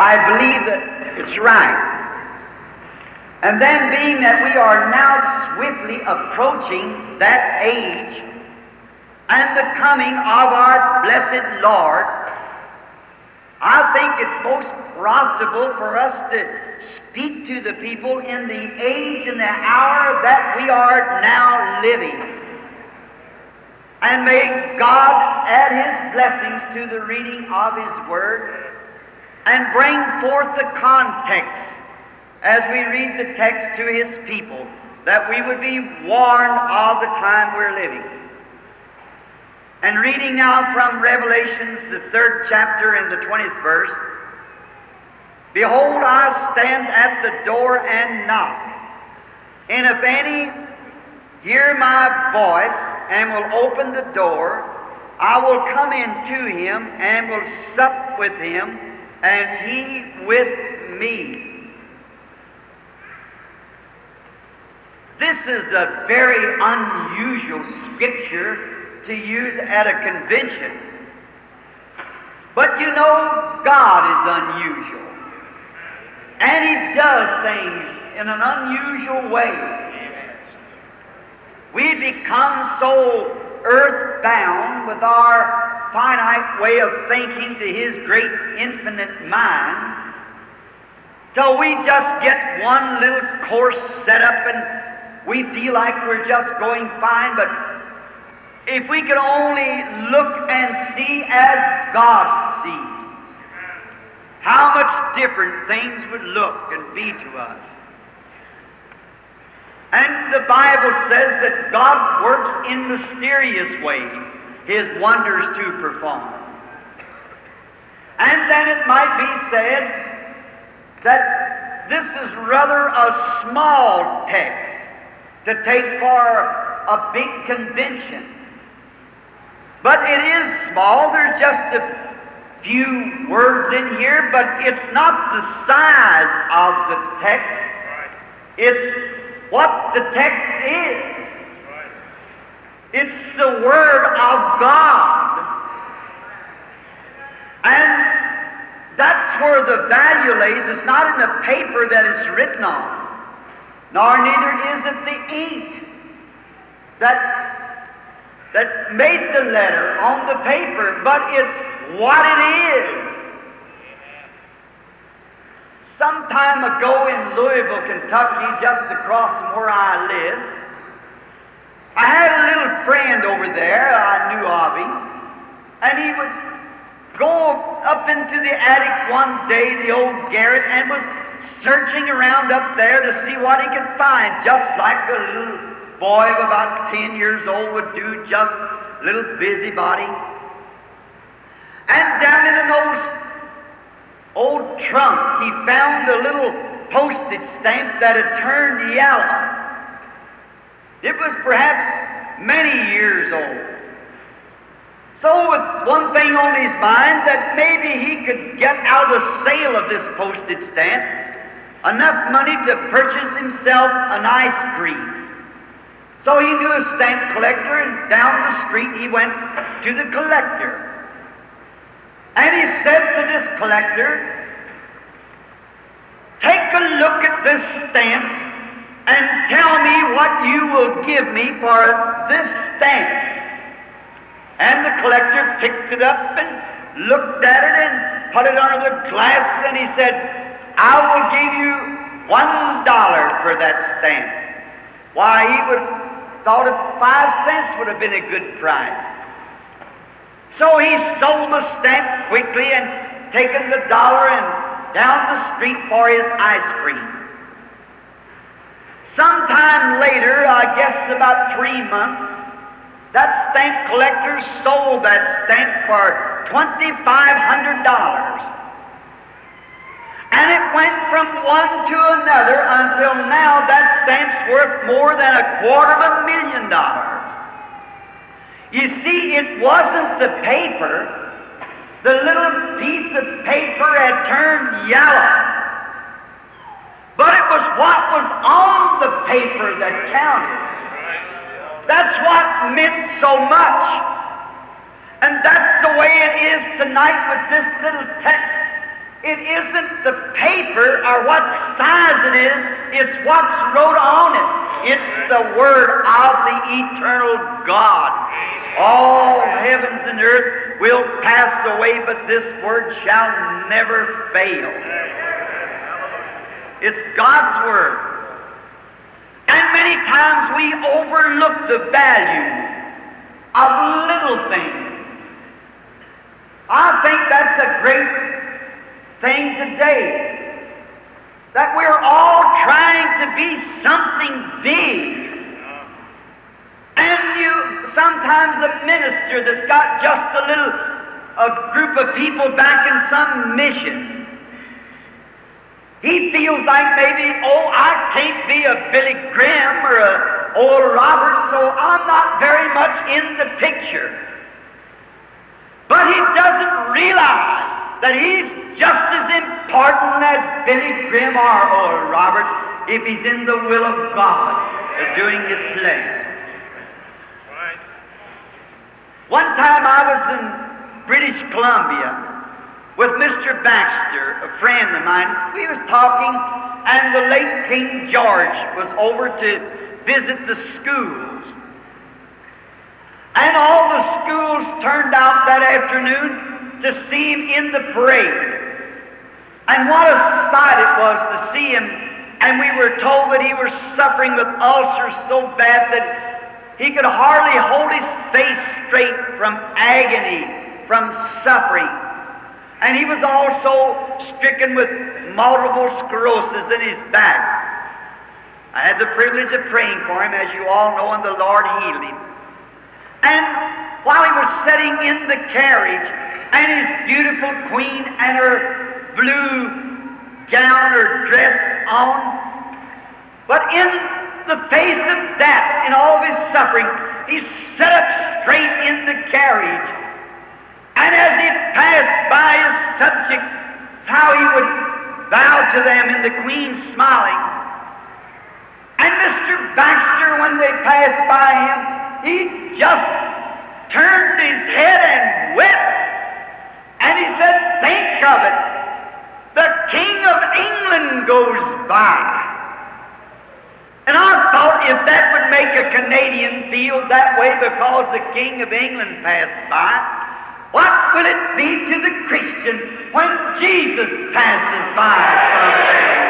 I believe that it's right. And then, being that we are now swiftly approaching that age and the coming of our blessed Lord, I think it's most profitable for us to speak to the people in the age and the hour that we are now living. And may God add His blessings to the reading of His Word and bring forth the context as we read the text to His people, that we would be warned of the time we're living. And reading now from Revelations, the 3rd chapter and the 20th verse, "Behold, I stand at the door and knock, and if any hear my voice and will open the door, I will come into him and will sup with him, and he with me." This is a very unusual scripture to use at a convention. But you know, God is unusual. And He does things in an unusual way. We become so earthbound with our finite way of thinking to His great infinite mind, till we just get one little course set up and we feel like we're just going fine. But if we could only look and see as God sees, how much different things would look and be to us. And the Bible says that God works in mysterious ways, His wonders to perform. And then it might be said that this is rather a small text to take for a big convention. But it is small. There's just a few words in here, but it's not the size of the text. It's what the text is. It's the Word of God. And that's where the value lays. It's not in the paper that it's written on, nor neither is it the ink that made the letter on the paper, but it's what it is. Some time ago in Louisville, Kentucky, just across from where I live, I had a little friend over there. I knew of him, and he would go up into the attic one day, the old garret, and was searching around up there to see what he could find, just like a little boy of about 10 years old would do, just a little busybody. And down in an old trunk, he found a little postage stamp that had turned yellow. It was perhaps many years old. So with one thing on his mind, that maybe he could get out of the sale of this postage stamp enough money to purchase himself an ice cream. So he knew a stamp collector, and down the street he went to the collector. And he said to this collector, "Take a look at this stamp and tell me what you will give me for this stamp." And the collector picked it up and looked at it and put it under the glass, and he said, "I will give you $1 for that stamp." Why, he would thought if 5 cents would have been a good price. So he sold the stamp quickly and taken the $1 and down the street for his ice cream. Sometime later, I guess about 3 months, that stamp collector sold that stamp for $2,500. And it went from one to another until now that stamp's worth more than $250,000. You see, it wasn't the paper. The little piece of paper had turned yellow. But it was what was on the paper that counted. That's what meant so much. And that's the way it is tonight with this little text It isn't the paper or what size it is, it's what's wrote on it. It's the Word of the eternal God. All heavens and earth will pass away, but this Word shall never fail. It's God's Word. And many times we overlook the value of little things. I think that's a great thing today, that we're all trying to be something big. And sometimes a minister that's got just a group of people back in some mission, he feels like maybe, I can't be a Billy Graham or a Oral Roberts, so I'm not very much in the picture. But he doesn't realize that he's just as important as Billy Graham or Oral Roberts if he's in the will of God doing his place. Right. One time I was in British Columbia with Mr. Baxter, a friend of mine. We was talking, and the late King George was over to visit the schools. And all the schools turned out that afternoon to see him in the parade. And what a sight it was to see him. And we were told that he was suffering with ulcers so bad that he could hardly hold his face straight from agony, from suffering. And he was also stricken with multiple sclerosis in his back. I had the privilege of praying for him, as you all know, and the Lord healed him. And while he was sitting in the carriage, and his beautiful queen and her blue gown or dress on, but in the face of death, in all of his suffering, he sat up straight in the carriage. And as he passed by his subjects, how he would bow to them, and the queen smiling. And Mr. Baxter, when they passed by him, he just turned his head and wept. And he said, think of it, the King of England goes by. And I thought if that would make a Canadian feel that way because the King of England passed by, what will it be to the Christian when Jesus passes by someday?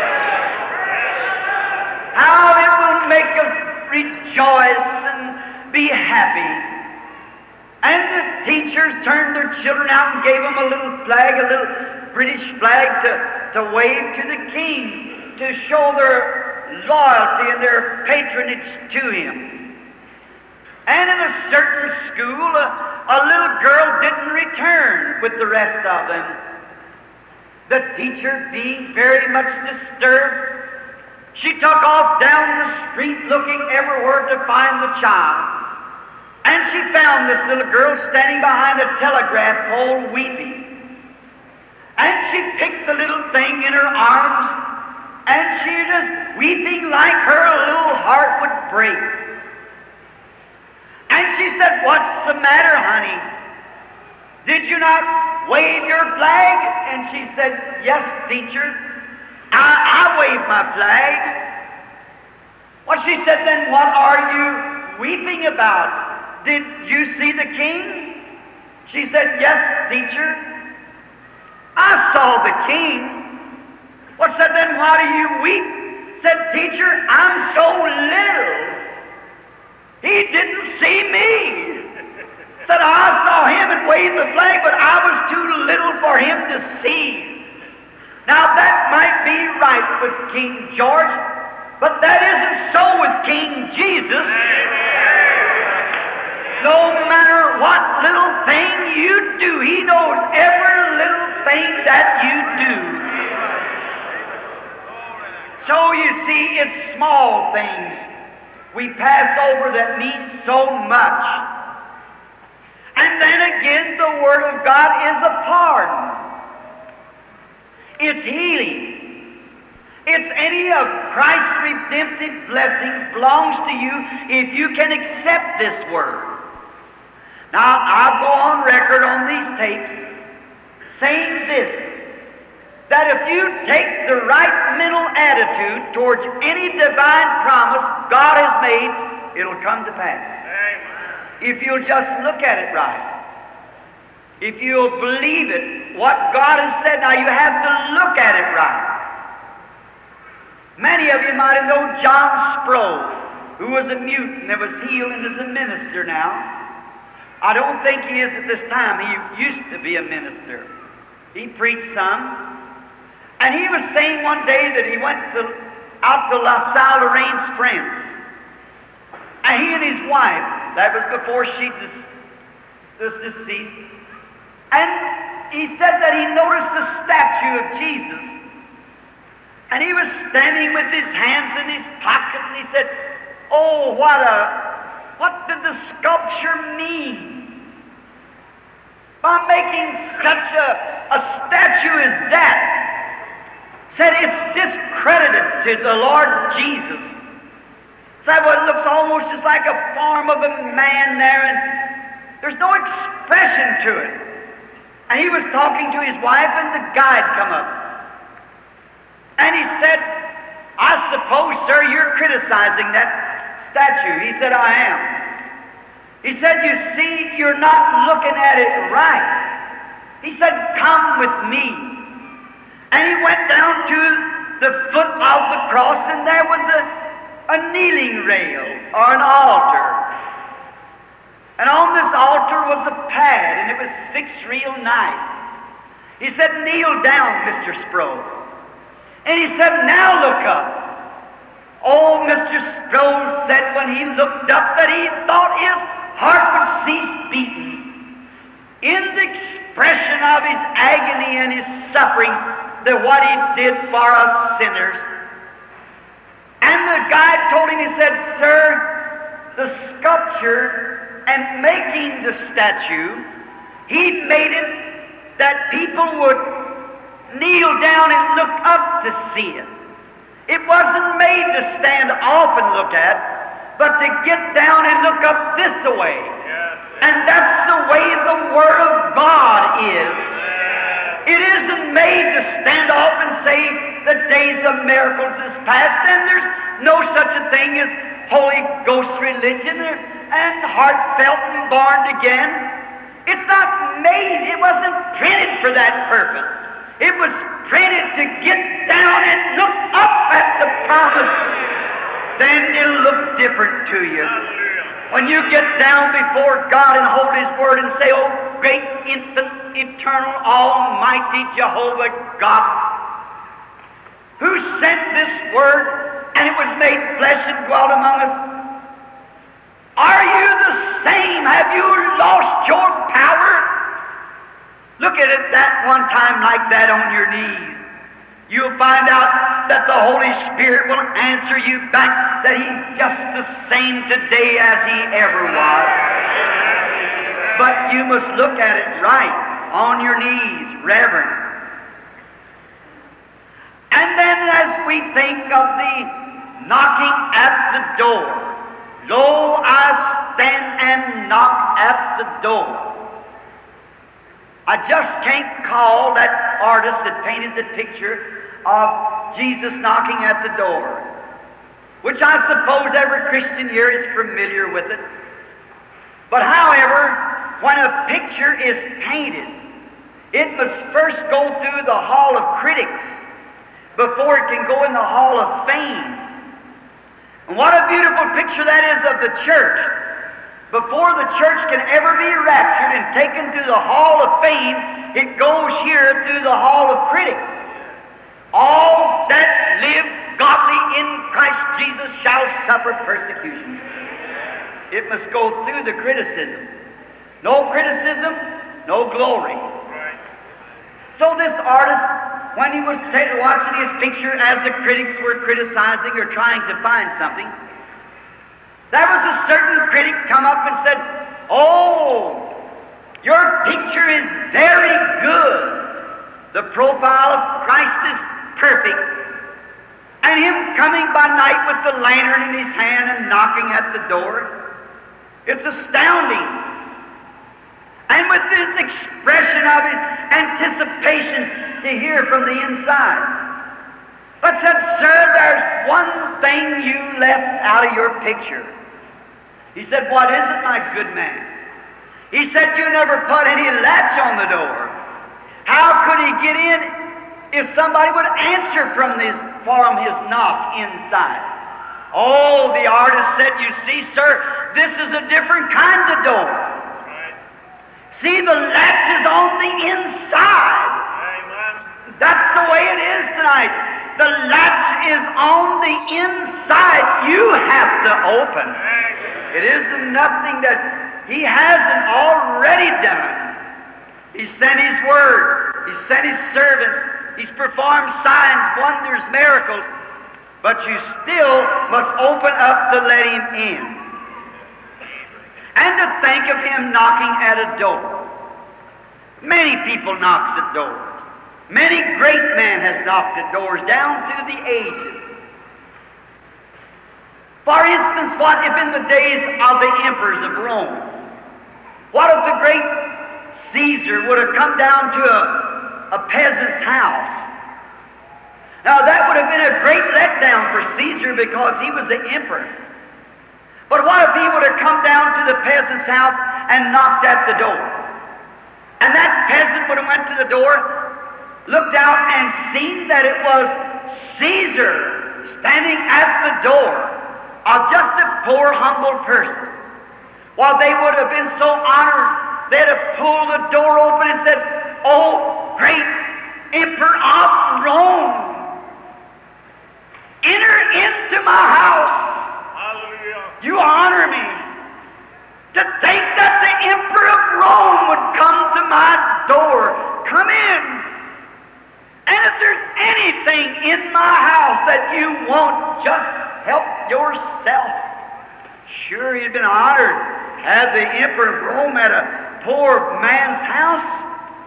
How it will make us rejoice and be happy. And the teachers turned their children out and gave them a little flag, a little British flag to wave to the King, to show their loyalty and their patronage to him. And in a certain school, a little girl didn't return with the rest of them. The teacher, being very much disturbed, she took off down the street looking everywhere to find the child. And she found this little girl standing behind a telegraph pole weeping. And she picked the little thing in her arms, and she just weeping like her little heart would break. And she said, what's the matter, honey? Did you not wave your flag? And she said, yes, teacher, I waved my flag. Well, she said, then what are you weeping about? Did you see the King? She said, yes, teacher, I saw the King. Well, said, then why do you weep? Said, teacher, I'm so little. He didn't see me. Said, I saw him and waved the flag, but I was too little for him to see. Now that might be right with King George, but that isn't so with King Jesus. No matter what little thing you do, he knows every little thing that you do. So you see, it's small things we pass over that mean so much. And then again, the Word of God is a pardon. It's healing. It's any of Christ's redemptive blessings belongs to you if you can accept this Word. Now, I'll go on record on these tapes saying this, that if you take the right mental attitude towards any divine promise God has made, it'll come to pass. If you'll just look at it right. If you'll believe it, what God has said, now you have to look at it right. Many of you might have known John Sproul, who was a mute and was healed and is a minister now. I don't think he is at this time. He used to be a minister. He preached some. And he was saying one day that he went out to La Salle Lorraine's friends. And he and his wife, that was before she was deceased, and he said that he noticed the statue of Jesus. And he was standing with his hands in his pocket, and he said, "Oh, what did the sculpture mean by making such a statue as that?" Said it's discredited to the Lord Jesus. Said, well, it looks almost just like a form of a man there, and there's no expression to it. And he was talking to his wife, and the guide come up. And he said, "I suppose, sir, you're criticizing that statue." He said, "I am." He said, "You see, you're not looking at it right." He said, "Come with me." And he went down to the foot of the cross, and there was a kneeling rail or an altar. And on this altar was a pad, and it was fixed real nice. He said, "Kneel down, Mr. Sproul." And he said, "Now look up." Oh, Mr. Sproul said when he looked up that he thought his heart would cease beating in the expression of his agony and his suffering, that what he did for us sinners. And the guide told him, he said, "Sir, the sculpture and making the statue, he made it that people would kneel down and look up to see it. It wasn't made to stand off and look at, but to get down and look up this way." Yes. And that's the way the Word of God is. It isn't made to stand off and say the days of miracles is past, and there's no such a thing as Holy Ghost religion and heartfelt and born again. It's not made, it wasn't printed for that purpose. It was printed to get down and look up at the promise. Then it'll look different to you. When you get down before God and hold His Word and say, "Oh, great, infinite, eternal, almighty Jehovah God, who sent this Word, and it was made flesh and dwelt among us. Are you the same? Have you lost your power?" Look at it that one time like that on your knees. You'll find out that the Holy Spirit will answer you back that He's just the same today as He ever was. But you must look at it right, on your knees, reverent. And then as we think of the knocking at the door, "Lo, I stand and knock at the door." I just can't call that artist that painted the picture of Jesus knocking at the door, which I suppose every Christian here is familiar with it. But however, when a picture is painted, it must first go through the Hall of Critics before it can go in the Hall of Fame. And what a beautiful picture that is of the church. Before the church can ever be raptured and taken to the Hall of Fame, it goes here through the Hall of Critics. All that live godly in Christ Jesus shall suffer persecutions. It must go through the criticism. No criticism, no glory. So this artist, when he was watching his picture as the critics were criticizing or trying to find something, there was a certain critic come up and said, "Oh, your picture is very good. The profile of Christ is perfect." And him coming by night with the lantern in his hand and knocking at the door, it's astounding. And with this expression of his anticipations, to hear from the inside. But said, "Sir, there's one thing you left out of your picture." He said, "What is it, my good man?" He said, "You never put any latch on the door. How could he get in if somebody would answer from his knock inside?" Oh, the artist said, "You see, sir, this is a different kind of door. See, the latch is on the inside." That's the way it is tonight. The latch is on the inside. You have to open. It isn't nothing that He hasn't already done. He sent His Word. He sent His servants. He's performed signs, wonders, miracles. But you still must open up to let Him in. And to think of Him knocking at a door. Many people knocks at doors. Many great men has knocked at doors down through the ages. For instance, what if in the days of the emperors of Rome, what if the great Caesar would have come down to a peasant's house? Now that would have been a great letdown for Caesar because he was the emperor. But what if he would have come down to the peasant's house and knocked at the door? And that peasant would have went to the door, looked out and seen that it was Caesar standing at the door of just a poor, humble person. While they would have been so honored, they'd have pulled the door open and said, "Oh, great Emperor of Rome, enter into my house. Hallelujah. You honor me." To think that the Emperor of Rome would come to my door, come in. And if there's anything in my house that you want, just help yourself. Sure, he'd been honored to have the Emperor of Rome at a poor man's house.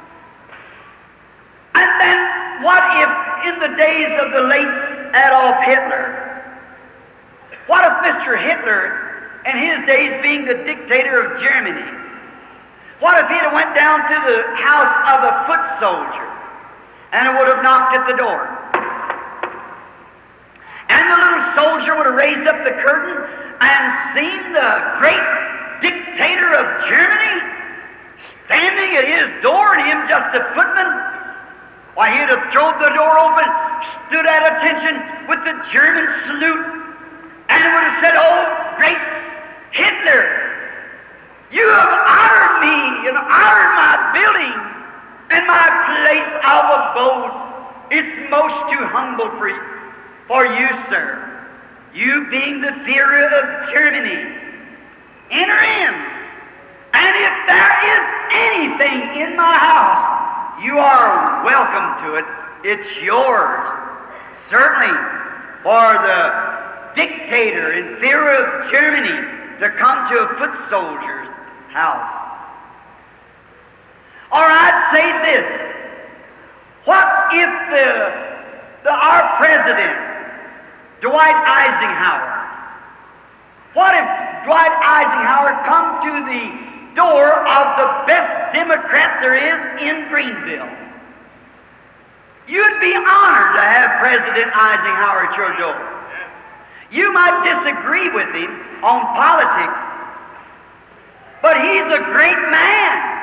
And then what if in the days of the late Adolf Hitler, what if Mr. Hitler, in his days being the dictator of Germany, what if he'd have went down to the house of a foot soldier and it would have knocked at the door? And the little soldier would have raised up the curtain and seen the great dictator of Germany standing at his door and him just a footman. Why, he'd have thrown the door open, stood at attention with the German salute, and would have said, "Oh, great Hitler, you have honored me and honored my building and my place of abode. It's most too humble for you, sir. You being the Führer of Germany, enter in. And if there is anything in my house, you are welcome to it. It's yours." Certainly, for the dictator and Führer of Germany to come to a foot soldier's house. Or I'd say this: what if our president, Dwight Eisenhower, what if Dwight Eisenhower come to the door of the best Democrat there is in Greenville? You'd be honored to have President Eisenhower at your door. You might disagree with him on politics, but he's a great man.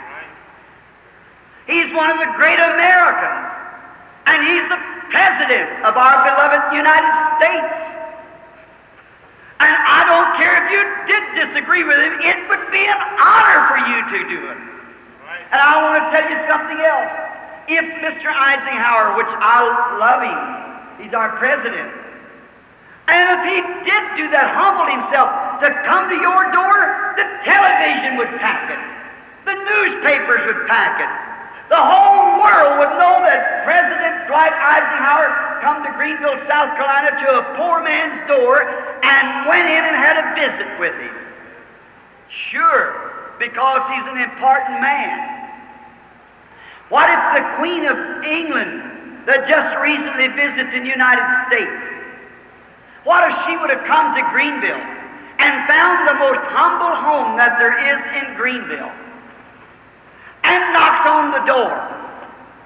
He's one of the great Americans, and he's the president of our beloved United States. And I don't care if you did disagree with him, it would be an honor for you to do it. And I want to tell you something else. If Mr. Eisenhower, which I love him, he's our president, and if he did do that, humble himself to come to your door, the television would pack it. The newspapers would pack it. The whole world would know that President Dwight Eisenhower come to Greenville, South Carolina, to a poor man's door and went in and had a visit with him. Sure, because he's an important man. What if the Queen of England that just recently visited the United States, what if she would have come to Greenville and found the most humble home that there is in Greenville and knocked on the door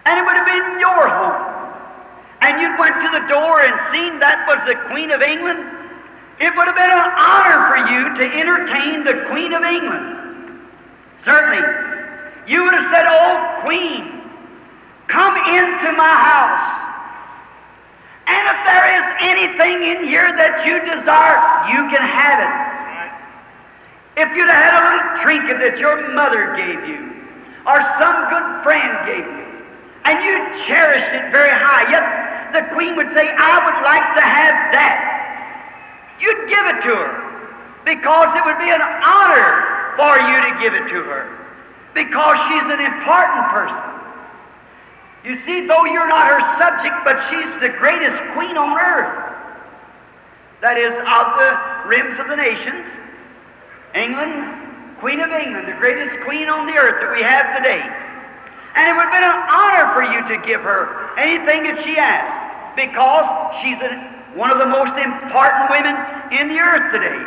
and it would have been your home, and you'd went to the door and seen that was the Queen of England, it would have been an honor for you to entertain the Queen of England. Certainly. You would have said, "Oh, Queen, come into my house. And if there is anything in here that you desire, you can have it." If you'd have had a little trinket that your mother gave you, or some good friend gave you, and you cherished it very high, yet the Queen would say, "I would like to have that," you'd give it to her, because it would be an honor for you to give it to her, because she's an important person. You see, though you're not her subject, but she's the greatest queen on earth. That is, of the rims of the nations, England, Queen of England, the greatest queen on the earth that we have today. And it would have been an honor for you to give her anything that she asked, because she's one of the most important women in the earth today.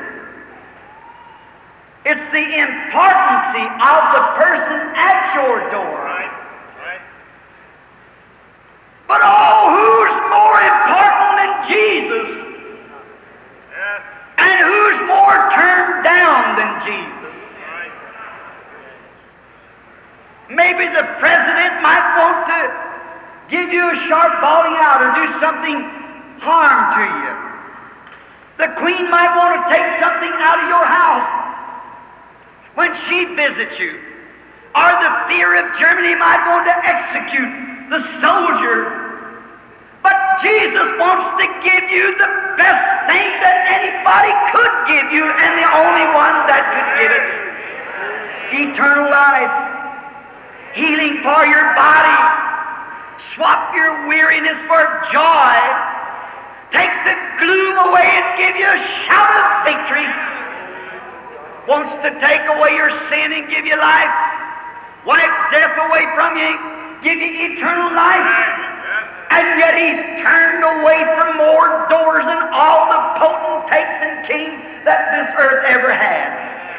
It's the importancy of the person at your door. Right. That's right. But oh, who's more important than Jesus? Yes. And who's more turned down than Jesus? Right. Maybe the president might want to give you a sharp bawling out or do something harm to you. The Queen might want to take something out of your house when she visits you. Or the fear of Germany might want to execute the soldier. But Jesus wants to give you the best thing that anybody could give you, and the only one that could give it. Eternal life, healing for your body, swap your weariness for joy, take the gloom away and give you a shout of victory. Wants to take away your sin and give you life, wipe death away from you, give you eternal life. And yet He's turned away from more doors than all the potentates and kings that this earth ever had.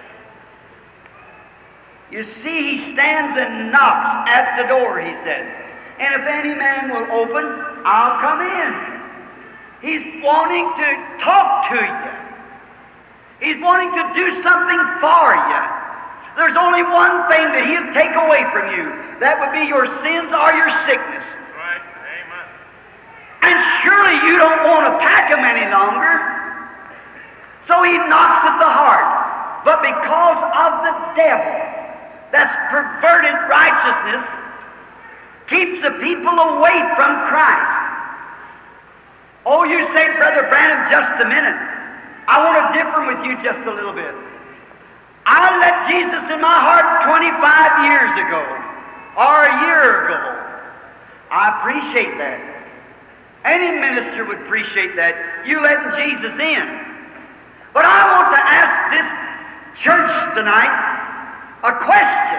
You see, He stands and knocks at the door, He said. And if any man will open, I'll come in. He's wanting to talk to you. He's wanting to do something for you. There's only one thing that He'll take away from you. That would be your sins or your sickness. Right. Amen. And surely you don't want to pack them any longer. So He knocks at the heart. But because of the devil that's perverted righteousness, keeps the people away from Christ. Oh, you say, Brother Branham, just a minute. I want to differ with you just a little bit. I let Jesus in my heart 25 years ago, or a year ago. I appreciate that. Any minister would appreciate that, you letting Jesus in. But I want to ask this church tonight a question.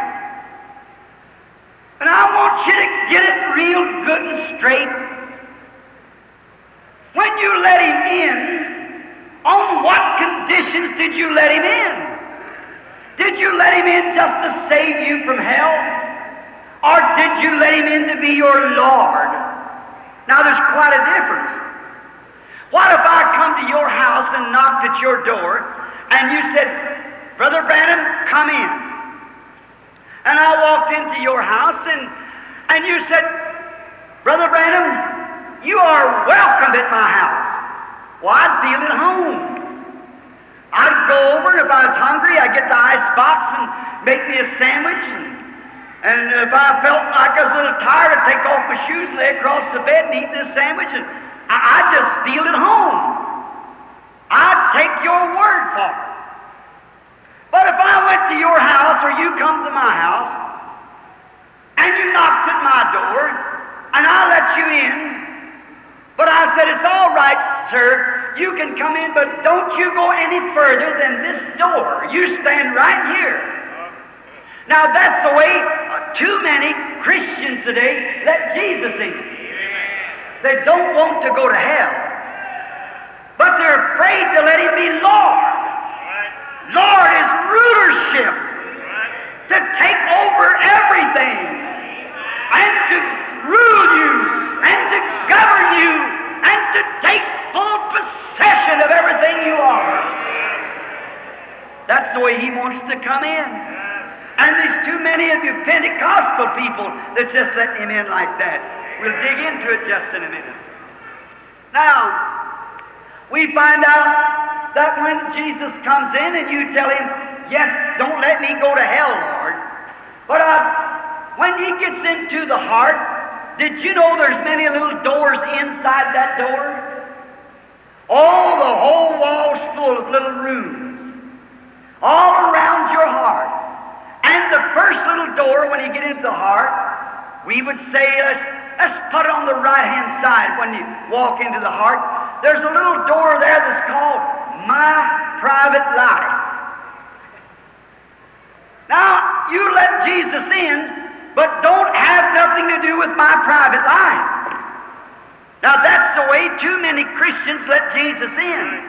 And I want you to get it real good and straight. When you let Him in, on what conditions did you let Him in? Did you let Him in just to save you from hell? Or did you let Him in to be your Lord? Now there's quite a difference. What if I come to your house and knocked at your door and you said, Brother Branham, come in. And I walked into your house and you said, Brother Branham, you are welcome at my house. Well, I'd feel at home. I'd go over, and if I was hungry, I'd get the ice box and make me a sandwich. And if I felt like I was a little tired, I'd take off my shoes and lay across the bed and eat this sandwich. And I'd just feel at home. I'd take your word for it. But if I went to your house, or you come to my house, and you knocked at my door, and I let you in, but I said, it's all right, sir, you can come in, but don't you go any further than this door. You stand right here. Now that's the way too many Christians today let Jesus in. They don't want to go to hell, but they're afraid to let Him be Lord. Lord is rulership, to take over everything and to rule you and to govern you and to take full possession of everything you are. That's the way He wants to come in. And there's too many of you Pentecostal people that's just letting Him in like that. We'll dig into it just in a minute. Now, we find out that when Jesus comes in and you tell Him, yes, don't let me go to hell, Lord. But when He gets into the heart, did you know there's many little doors inside that door? Oh, the whole wall's full of little rooms all around your heart. And the first little door, when you get into the heart, we would say, let's put it on the right-hand side when you walk into the heart. There's a little door there that's called My Private Life. Now, you let Jesus in, but don't have nothing to do with my private life. Now, that's the way too many Christians let Jesus in.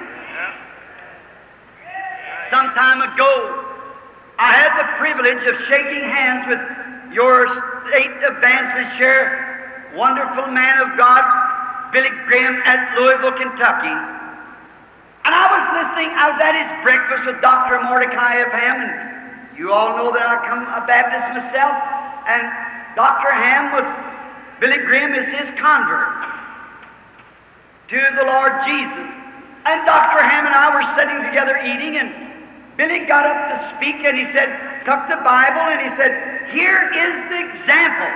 Some time ago, I had the privilege of shaking hands with your state evangelist chair, wonderful man of God, Billy Graham at Louisville, Kentucky. And I was listening, I was at his breakfast with Dr. Mordecai F. Ham, and you all know that I come a Baptist myself, and Dr. Ham was, Billy Graham is his convert to the Lord Jesus. And Dr. Ham and I were sitting together eating, and Billy got up to speak, and he said, took the Bible, and he said, here is the example.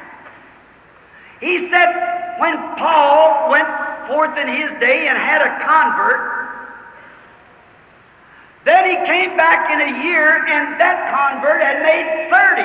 He said, when Paul went forth in his day and had a convert, then he came back in a year, and that convert had made 30.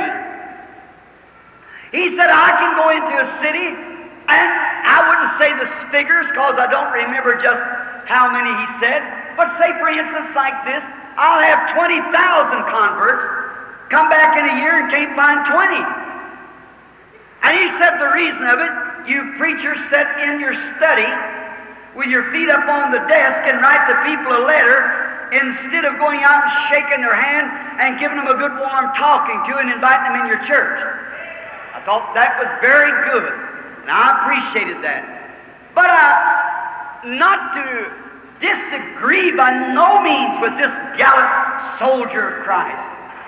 He said, I can go into a city, and I wouldn't say the figures, because I don't remember just how many he said, but say, for instance, like this, I'll have 20,000 converts, come back in a year and can't find 20. And he said the reason of it, you preachers sit in your study with your feet up on the desk and write the people a letter instead of going out and shaking their hand and giving them a good warm talking to and inviting them in your church. I thought that was very good, and I appreciated that. But not to disagree by no means with this gallant soldier of Christ.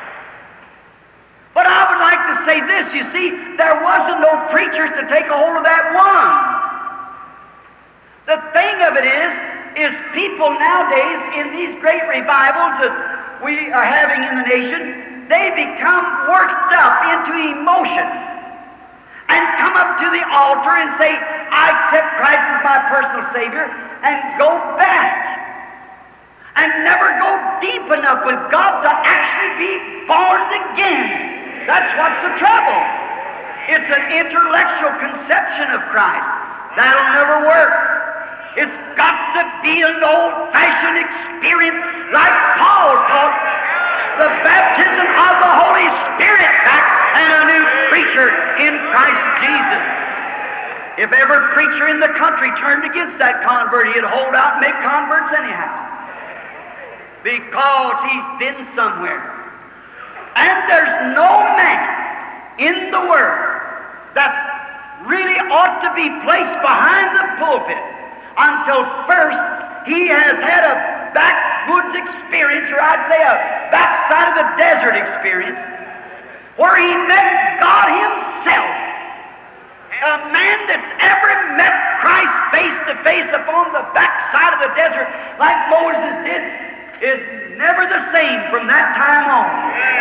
But I would like to say this, you see, there wasn't no preachers to take a hold of that one. The thing of it is people nowadays in these great revivals that we are having in the nation, they become worked up into emotion and come up to the altar and say, I accept Christ as my personal Savior, and go back and never go deep enough with God to actually be born again. That's what's the trouble. It's an intellectual conception of Christ. That'll never work. It's got to be an old-fashioned experience like Paul taught, the baptism of the Holy Spirit back and a new creature in Christ Jesus. If every preacher in the country turned against that convert, he'd hold out and make converts anyhow. Because he's been somewhere. And there's no man in the world that's really ought to be placed behind the pulpit until first he has had a backwoods experience, or I'd say a backside of the desert experience, where he met God Himself. A man that's ever met Christ face to face upon the backside of the desert like Moses did is never the same from that time on.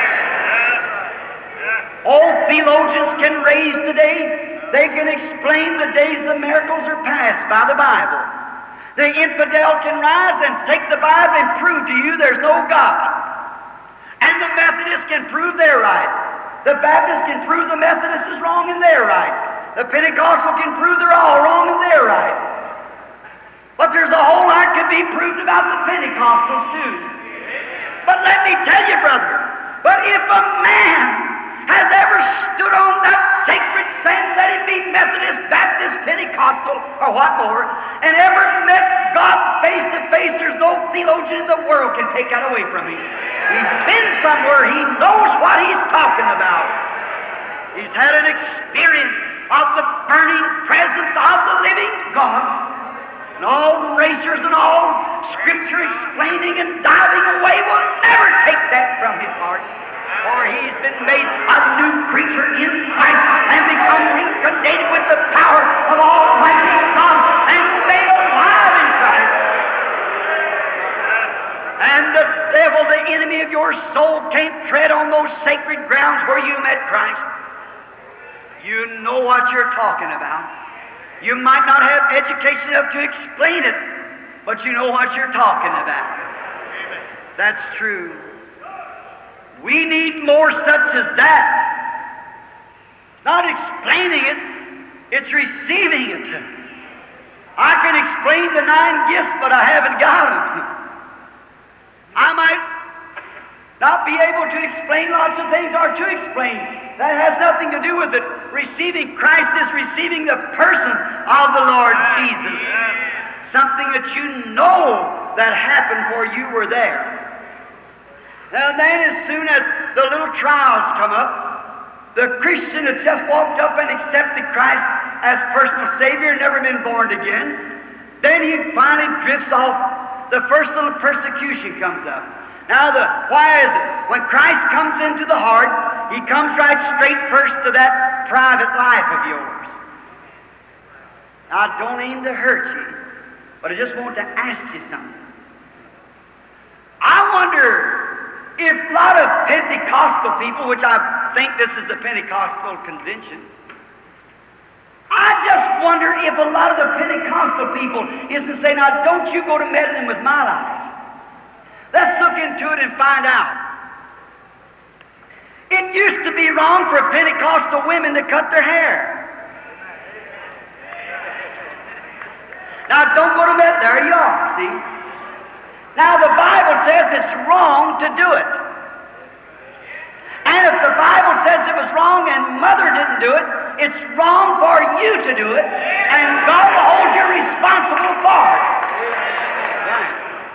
All theologians can raise today, they can explain the days of miracles are past by the Bible. The infidel can rise and take the Bible and prove to you there's no God. And the Methodists can prove they're right. The Baptists can prove the Methodists is wrong and they're right. The Pentecostal can prove they're all wrong and they're right. But there's a whole lot could be proved about the Pentecostals too. But let me tell you, brother, but if a man has ever stood on that sacred sand, let it be Methodist, Baptist, Pentecostal, or what more, and ever met God face to face, there's no theologian in the world can take that away from him. He's been somewhere, he knows what he's talking about. He's had an experience. of the burning presence of the living God. And all racers and all Scripture explaining and diving away will never take that from his heart. For he's been made a new creature in Christ and become reconnected with the power of Almighty God and made alive in Christ. And the devil, the enemy of your soul, can't tread on those sacred grounds where you met Christ. You know what you're talking about. You might not have education enough to explain it, but you know what you're talking about. That's true. We need more such as that. It's not explaining it, it's receiving it. I can explain the 9 gifts, but I haven't got them. I might not be able to explain lots of things or to explain. That has nothing to do with it. Receiving Christ is receiving the person of the Lord Jesus. Something that you know that happened for you were there. And then as soon as the little trials come up, the Christian that just walked up and accepted Christ as personal Savior, never been born again, then he finally drifts off. The first little persecution comes up. Now, why is it? When Christ comes into the heart, he comes right straight first to that private life of yours. Now, I don't aim to hurt you, but I just want to ask you something. I wonder if a lot of Pentecostal people, which I think this is the Pentecostal convention, I just wonder if a lot of the Pentecostal people isn't saying, now don't you go to meddling with my life. Let's look into it and find out. It used to be wrong for Pentecostal women to cut their hair. Now don't go to meddling. There you are, see? Now the Bible says it's wrong to do it. And if the Bible says it was wrong and Mother didn't do it, it's wrong for you to do it, and God will hold you responsible for it. Right.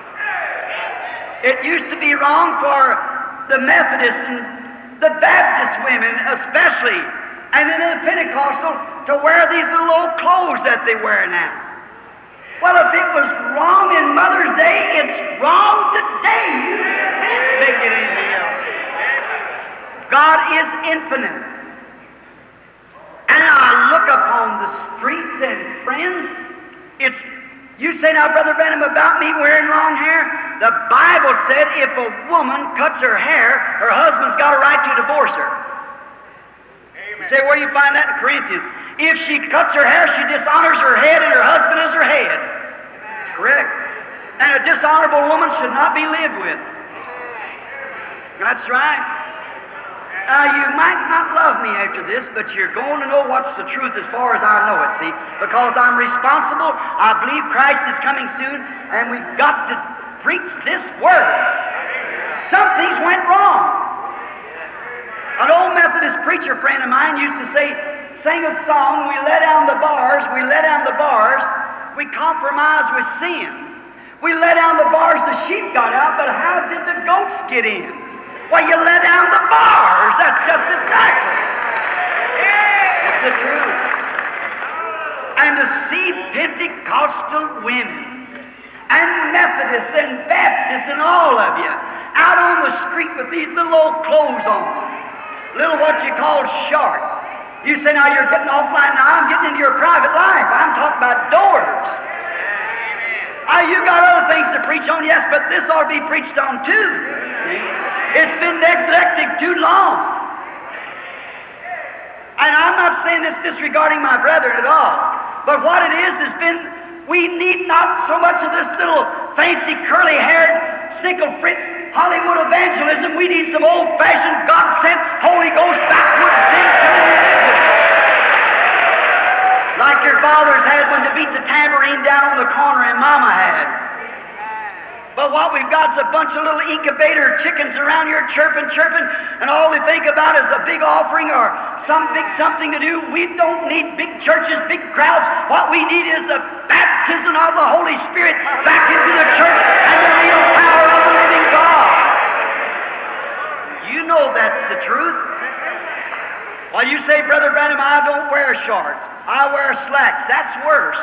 It used to be wrong for the Methodists and the Baptist women especially, and then the Pentecostal, to wear these little old clothes that they wear now. Well, if it was wrong in Mother's Day, it's wrong today. You can't make it anything else. God is infinite. And I look upon the streets and friends, you say now, Brother Branham, about me wearing long hair? The Bible said if a woman cuts her hair, her husband's got a right to divorce her. You say, where do you find that in Corinthians? If she cuts her hair, she dishonors her head, and her husband is her head. That's correct. And a dishonorable woman should not be lived with. That's right. Now, you might not love me after this, but you're going to know what's the truth as far as I know it, see? Because I'm responsible. I believe Christ is coming soon, and we've got to preach this word. Something's went wrong. An old Methodist preacher friend of mine used to sing a song, we let down the bars, we let down the bars, we compromise with sin. We let down the bars, the sheep got out, but how did the goats get in? Well, you let down the bars. That's just exactly. It's the truth. And to see Pentecostal women and Methodists and Baptists and all of you out on the street with these little old clothes on, little what you call shorts. You say, now you're getting offline. Now I'm getting into your private life. I'm talking about doors. You got other things to preach on, yes, but this ought to be preached on too. It's been neglected too long. And I'm not saying this disregarding my brethren at all. But what it is has been, we need not so much of this little fancy curly-haired, snickle-fritz Hollywood evangelism. We need some old-fashioned, God-sent, Holy Ghost, backwoods sin-killing religion. Like your fathers had when they beat the tambourine down on the corner and Mama had. But what we've got is a bunch of little incubator chickens around here chirping, and all they think about is a big offering or some big something to do. We don't need big churches, big crowds. What we need is the baptism of the Holy Spirit back into the church and the real power of the living God. You know that's the truth. Well, you say, Brother Branham, I don't wear shorts. I wear slacks. That's worse.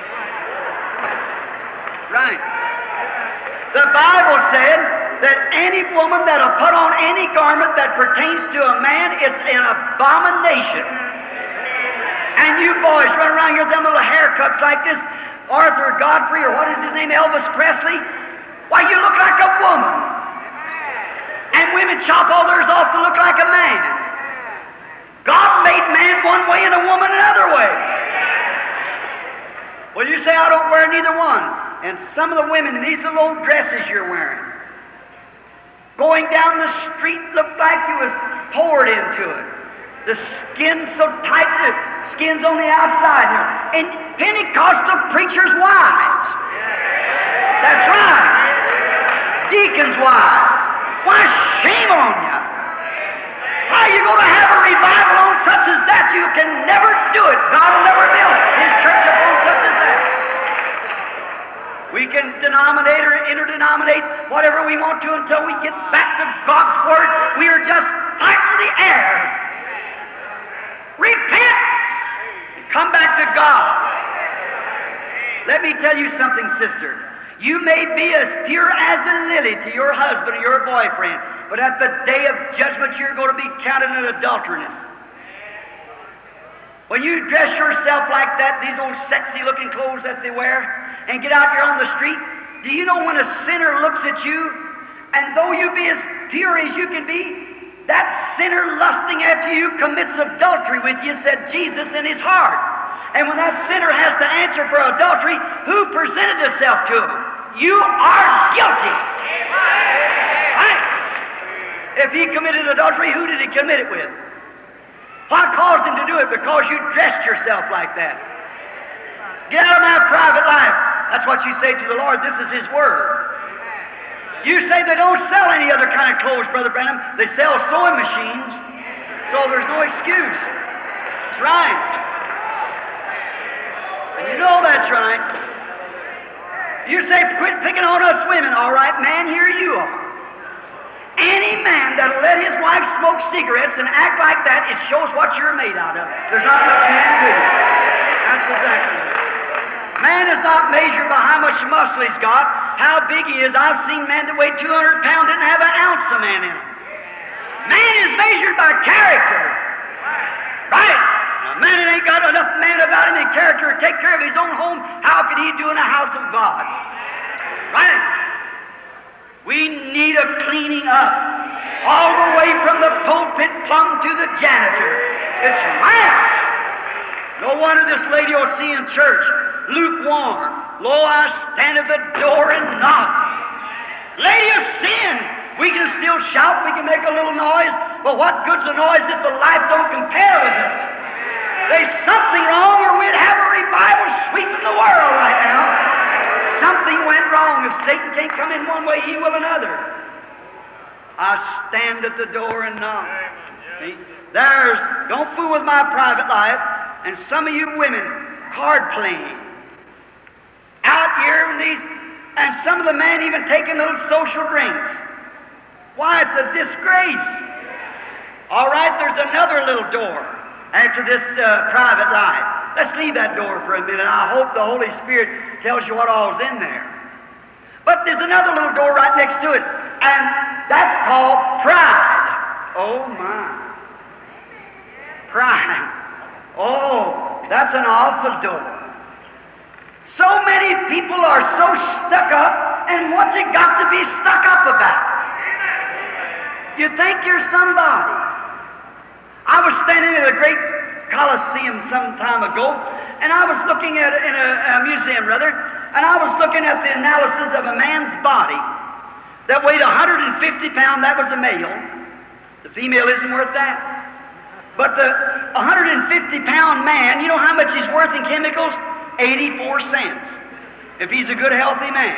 Right. The Bible said that any woman that'll put on any garment that pertains to a man, it's an abomination. And you boys run around here with them little haircuts like this, Arthur Godfrey, or what is his name, Elvis Presley. Why, you look like a woman. And women chop all theirs off to look like a man. God made man one way and a woman another way. Well, you say, I don't wear neither one. And some of the women in these little old dresses you're wearing, going down the street looked like you was poured into it. The skin's so tight, the skin's on the outside. And Pentecostal preachers' wives. That's right. Deacons' wives. Why, shame on you. How are you going to have a revival on such as that? You can never do it. God will never build His church upon such as that. We can denominate or interdenominate whatever we want to until we get back to God's Word. We are just fighting the air. Repent and come back to God. Let me tell you something, sister. You may be as pure as the lily to your husband or your boyfriend, but at the day of judgment you're going to be counted an adulteress. When you dress yourself like that, these old sexy-looking clothes that they wear, and get out here on the street, do you know when a sinner looks at you, and though you be as pure as you can be, that sinner lusting after you commits adultery with you, said Jesus in his heart. And when that sinner has to answer for adultery, who presented himself to him? You are guilty. Right? If he committed adultery, who did he commit it with? What caused him to do it? Because you dressed yourself like that. Get out of my private life. That's what you say to the Lord. This is His Word. You say they don't sell any other kind of clothes, Brother Branham. They sell sewing machines, so there's no excuse. That's right. And you know that's right. You say, quit picking on us women. All right, man, here you are. Any man that'll let his wife smoke cigarettes and act like that, it shows what you're made out of. There's not much man to you. That's exactly it. Man is not measured by how much muscle he's got, how big he is. I've seen men that weigh 200 pounds didn't have an ounce of man in him. Man is measured by character. Right? Now, man that ain't got enough man about him in character to take care of his own home, how could he do in the house of God? Right? We need a cleaning up. All the way from the pulpit plumb to the janitor. It's right. No wonder this lady will see in church, lukewarm. Lo, I stand at the door and knock. Lady of sin. We can still shout, we can make a little noise, but what good's the noise if the life don't compare with it? There's something wrong, or we'd have a revival sweeping the world right now. Something went wrong. If Satan can't come in one way, he will another. I stand at the door and knock. See? Don't fool with my private life. And some of you women, card playing. Out here in these, and some of the men even taking little social drinks. Why, it's a disgrace. All right, there's another little door after this private life. Let's leave that door for a minute. I hope the Holy Spirit tells you what all's in there. But there's another little door right next to it, and that's called pride. Oh, my. Pride. Oh, that's an awful door. So many people are so stuck up, and what's it got to be stuck up about? You think you're somebody. I was standing at a great Coliseum some time ago, and I was looking at in a museum, rather, and I was looking at the analysis of a man's body that weighed 150 pounds. That was a male. The female isn't worth that. But the 150-pound man, you know how much he's worth in chemicals? 84 cents, if he's a good, healthy man.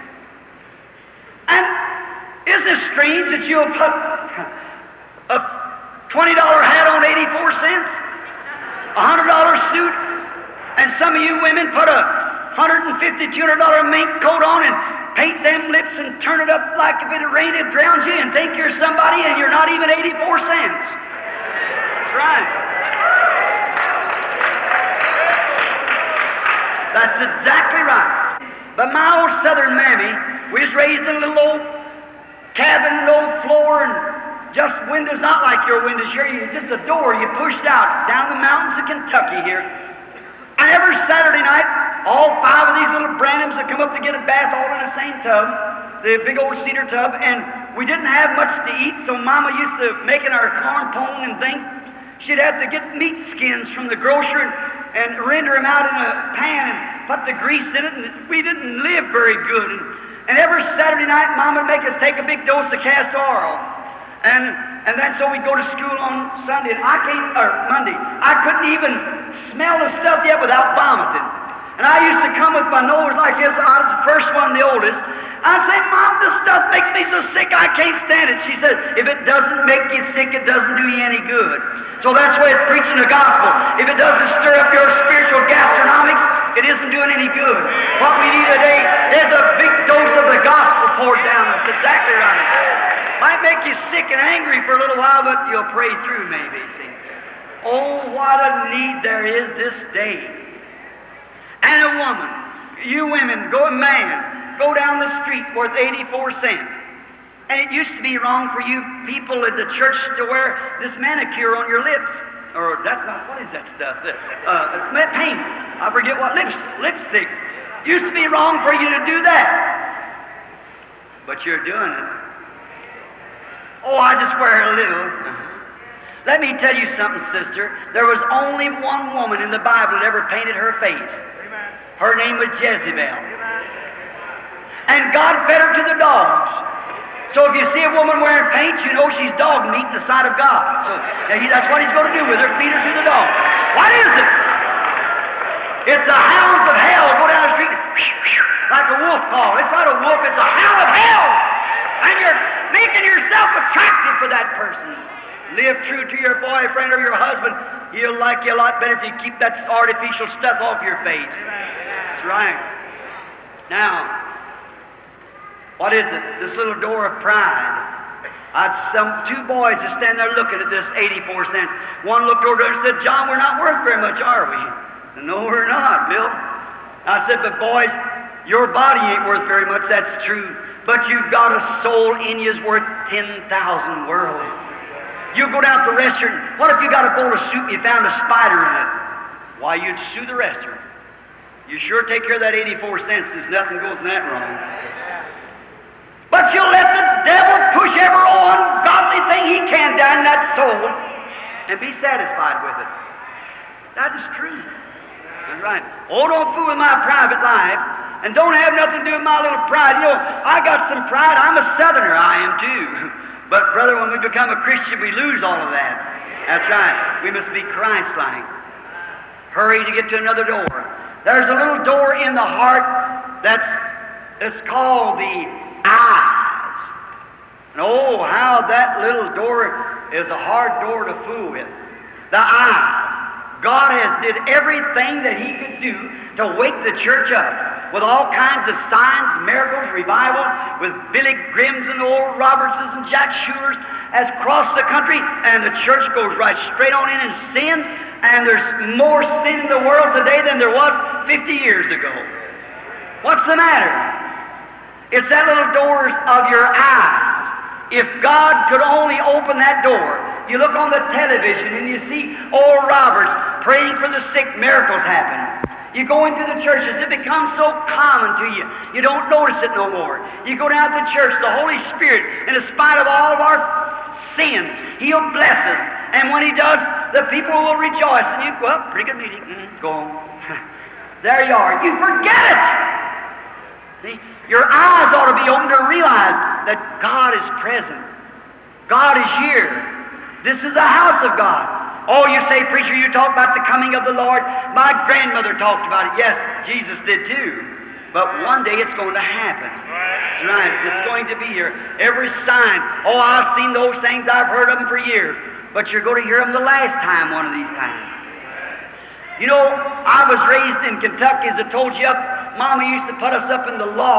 And isn't it strange that you'll put a $20 hat on 84 cents, a $100 suit, and some of you women put a $150, $200 mink coat on and paint them lips and turn it up like if it rained, it drowns you, and think you're somebody, and you're not even 84 cents. That's right. That's exactly right. But my old southern mammy, we was raised in a little old cabin, low floor, and just windows, not like your windows here. It's just a door you pushed out down the mountains of Kentucky here. And every Saturday night, all 5 of these little Branhams would come up to get a bath all in the same tub, the big old cedar tub, and we didn't have much to eat, so Mama used to making our corn pone and things. She'd have to get meat skins from the grocer and render them out in a pan and put the grease in it, and we didn't live very good. And every Saturday night, Mom would make us take a big dose of castor oil. And then so we'd go to school on Sunday, and Monday. I couldn't even smell the stuff yet without vomiting. And I used to come with my nose like this. I was the first one, the oldest. I'd say, Mom, this stuff makes me so sick I can't stand it. She said, if it doesn't make you sick, it doesn't do you any good. So that's why it's preaching the gospel. If it doesn't stir up your spiritual gastronomics, it isn't doing any good. What we need today is a big dose of the gospel poured down us. Exactly right. Might make you sick and angry for a little while, but you'll pray through maybe, see. Oh, what a need there is this day. And a woman, you women, man, go down the street worth 84 cents. And it used to be wrong for you people in the church to wear this manicure on your lips. Or that's not, what is that stuff? It's paint. I forget what, lipstick. Used to be wrong for you to do that. But you're doing it. Oh, I just wear a little. Let me tell you something, sister. There was only one woman in the Bible that ever painted her face. Her name was Jezebel. And God fed her to the dogs. So if you see a woman wearing paint, you know she's dog meat in the sight of God. So that's what He's going to do with her, feed her to the dogs. What is it? It's the hounds of hell go down the street like a wolf call. It's not a wolf, it's a hound of hell. And you're making yourself attractive for that person. Live true to your boyfriend or your husband. He'll like you a lot better if you keep that artificial stuff off your face. That's right. Now, what is it? This little door of pride. Two boys just stand there looking at this 84 cents. One looked over there and said, John, we're not worth very much, are we? No, we're not, Bill. I said, but boys, your body ain't worth very much, that's true. But you've got a soul in you's worth 10,000 worlds. You go down to the restaurant. What if you got a bowl of soup and you found a spider in it? Why, you'd sue the restaurant. You sure take care of that 84 cents. There's nothing goes in that wrong. But you'll let the devil push every ungodly thing he can down in that soul and be satisfied with it. That is true. That's right. Oh, don't fool with my private life, and don't have nothing to do with my little pride. You know, I got some pride. I'm a Southerner. I am too. But, brother, when we become a Christian, we lose all of that. That's right. We must be Christ-like. Hurry to get to another door. There's a little door in the heart that's called the eyes. And oh, how that little door is a hard door to fool with. The eyes. God has did everything that He could do to wake the church up with all kinds of signs, miracles, revivals, with Billy Grims and Oral Robertses and Jack Schulers as across the country, and the church goes right straight on in and sin, and there's more sin in the world today than there was 50 years ago. What's the matter? It's that little doors of your eyes. If God could only open that door, you look on the television and you see Oral Roberts praying for the sick, miracles happen. You go into the churches, it becomes so common to you, you don't notice it no more. You go down to church, the Holy Spirit, in spite of all of our sin, He'll bless us. And when He does, the people will rejoice. And you, well, pretty good meeting. Go on. There you are. You forget it. See? Your eyes ought to be open to realize that God is present. God is here. This is a house of God. Oh, you say, preacher, you talk about the coming of the Lord. My grandmother talked about it. Yes, Jesus did too. But one day it's going to happen. That's right. It's going to be here. Every sign. Oh, I've seen those things. I've heard of them for years. But you're going to hear them the last time one of these times. You know, I was raised in Kentucky, as I told you up. Mama used to put us up in the loft,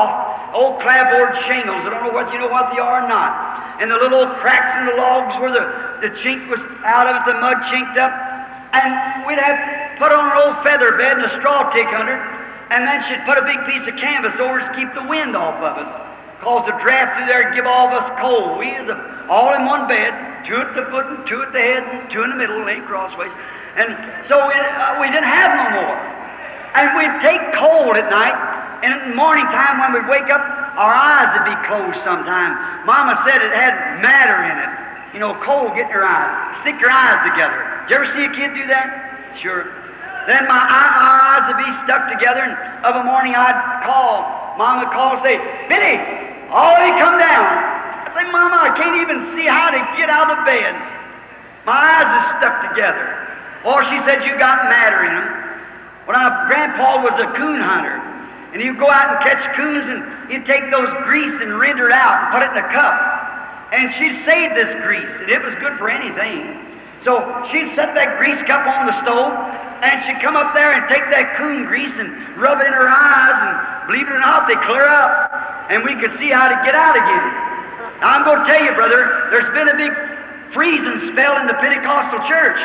old clapboard shingles. I don't know whether you know what they are or not. And the little old cracks in the logs where the chink was out of it, the mud chinked up. And we'd have to put on an old feather bed and a straw tick under it. And then she'd put a big piece of canvas over us to keep the wind off of us. Cause the draft through there give all of us cold. We was all in one bed, 2 at the foot and 2 at the head and 2 in the middle, laying crossways. And so we didn't have no more. And we'd take cold at night, and in the morning time when we'd wake up, our eyes would be closed sometime. Mama said it had matter in it. You know, cold getting your eyes. Stick your eyes together. Did you ever see a kid do that? Sure. Then our eyes would be stuck together, and of a morning I'd call. Mama would call and say, Billy, all of you come down. I'd say, Mama, I can't even see how to get out of bed. My eyes are stuck together. Or she said, you got matter in them. When our grandpa was a coon hunter, and he'd go out and catch coons, and he'd take those grease and render it out and put it in a cup. And she'd save this grease, and it was good for anything. So she'd set that grease cup on the stove, and she'd come up there and take that coon grease and rub it in her eyes, and believe it or not, they clear up, and we could see how to get out again. Now I'm going to tell you, brother, there's been a big freezing spell in the Pentecostal church.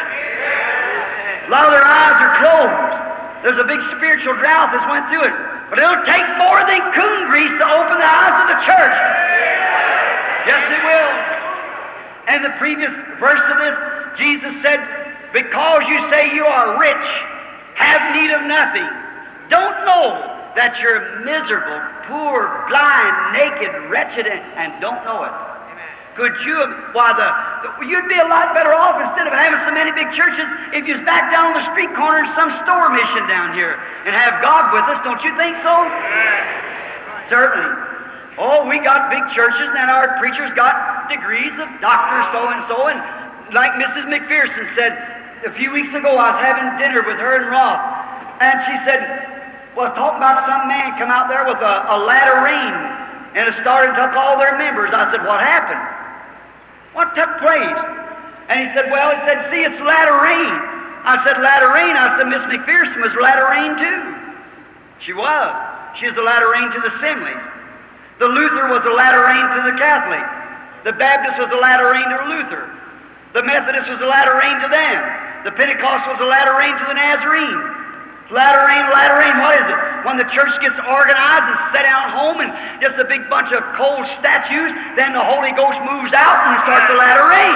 A lot of their eyes are closed. There's a big spiritual drought that's went through it. But it'll take more than coon grease to open the eyes of the church. Yes, it will. And the previous verse of this, Jesus said, because you say you are rich, have need of nothing, don't know that you're miserable, poor, blind, naked, wretched, and don't know it. Could you, you'd be a lot better off instead of having so many big churches if you was back down on the street corner in some store mission down here and have God with us. Don't you think so? Certainly. Oh, we got big churches and our preachers got degrees of doctor so-and-so, and like Mrs. McPherson said a few weeks ago, I was having dinner with her and Roth, and she said, was talking about some man come out there with a ladder rain and it started and took all their members. I said, what happened? What took place? And he said, see, it's latter rain. I said, latter rain? I said, Miss McPherson was latter rain too. She was. She was a latter rain to the Assemblies. The Luther was a latter rain to the Catholic. The Baptist was a latter rain to Luther. The Methodist was a latter rain to them. The Pentecost was a latter rain to the Nazarenes. Latter rain, what is it? When the church gets organized and set down home and just a big bunch of cold statues, then the Holy Ghost moves out and starts a latter rain.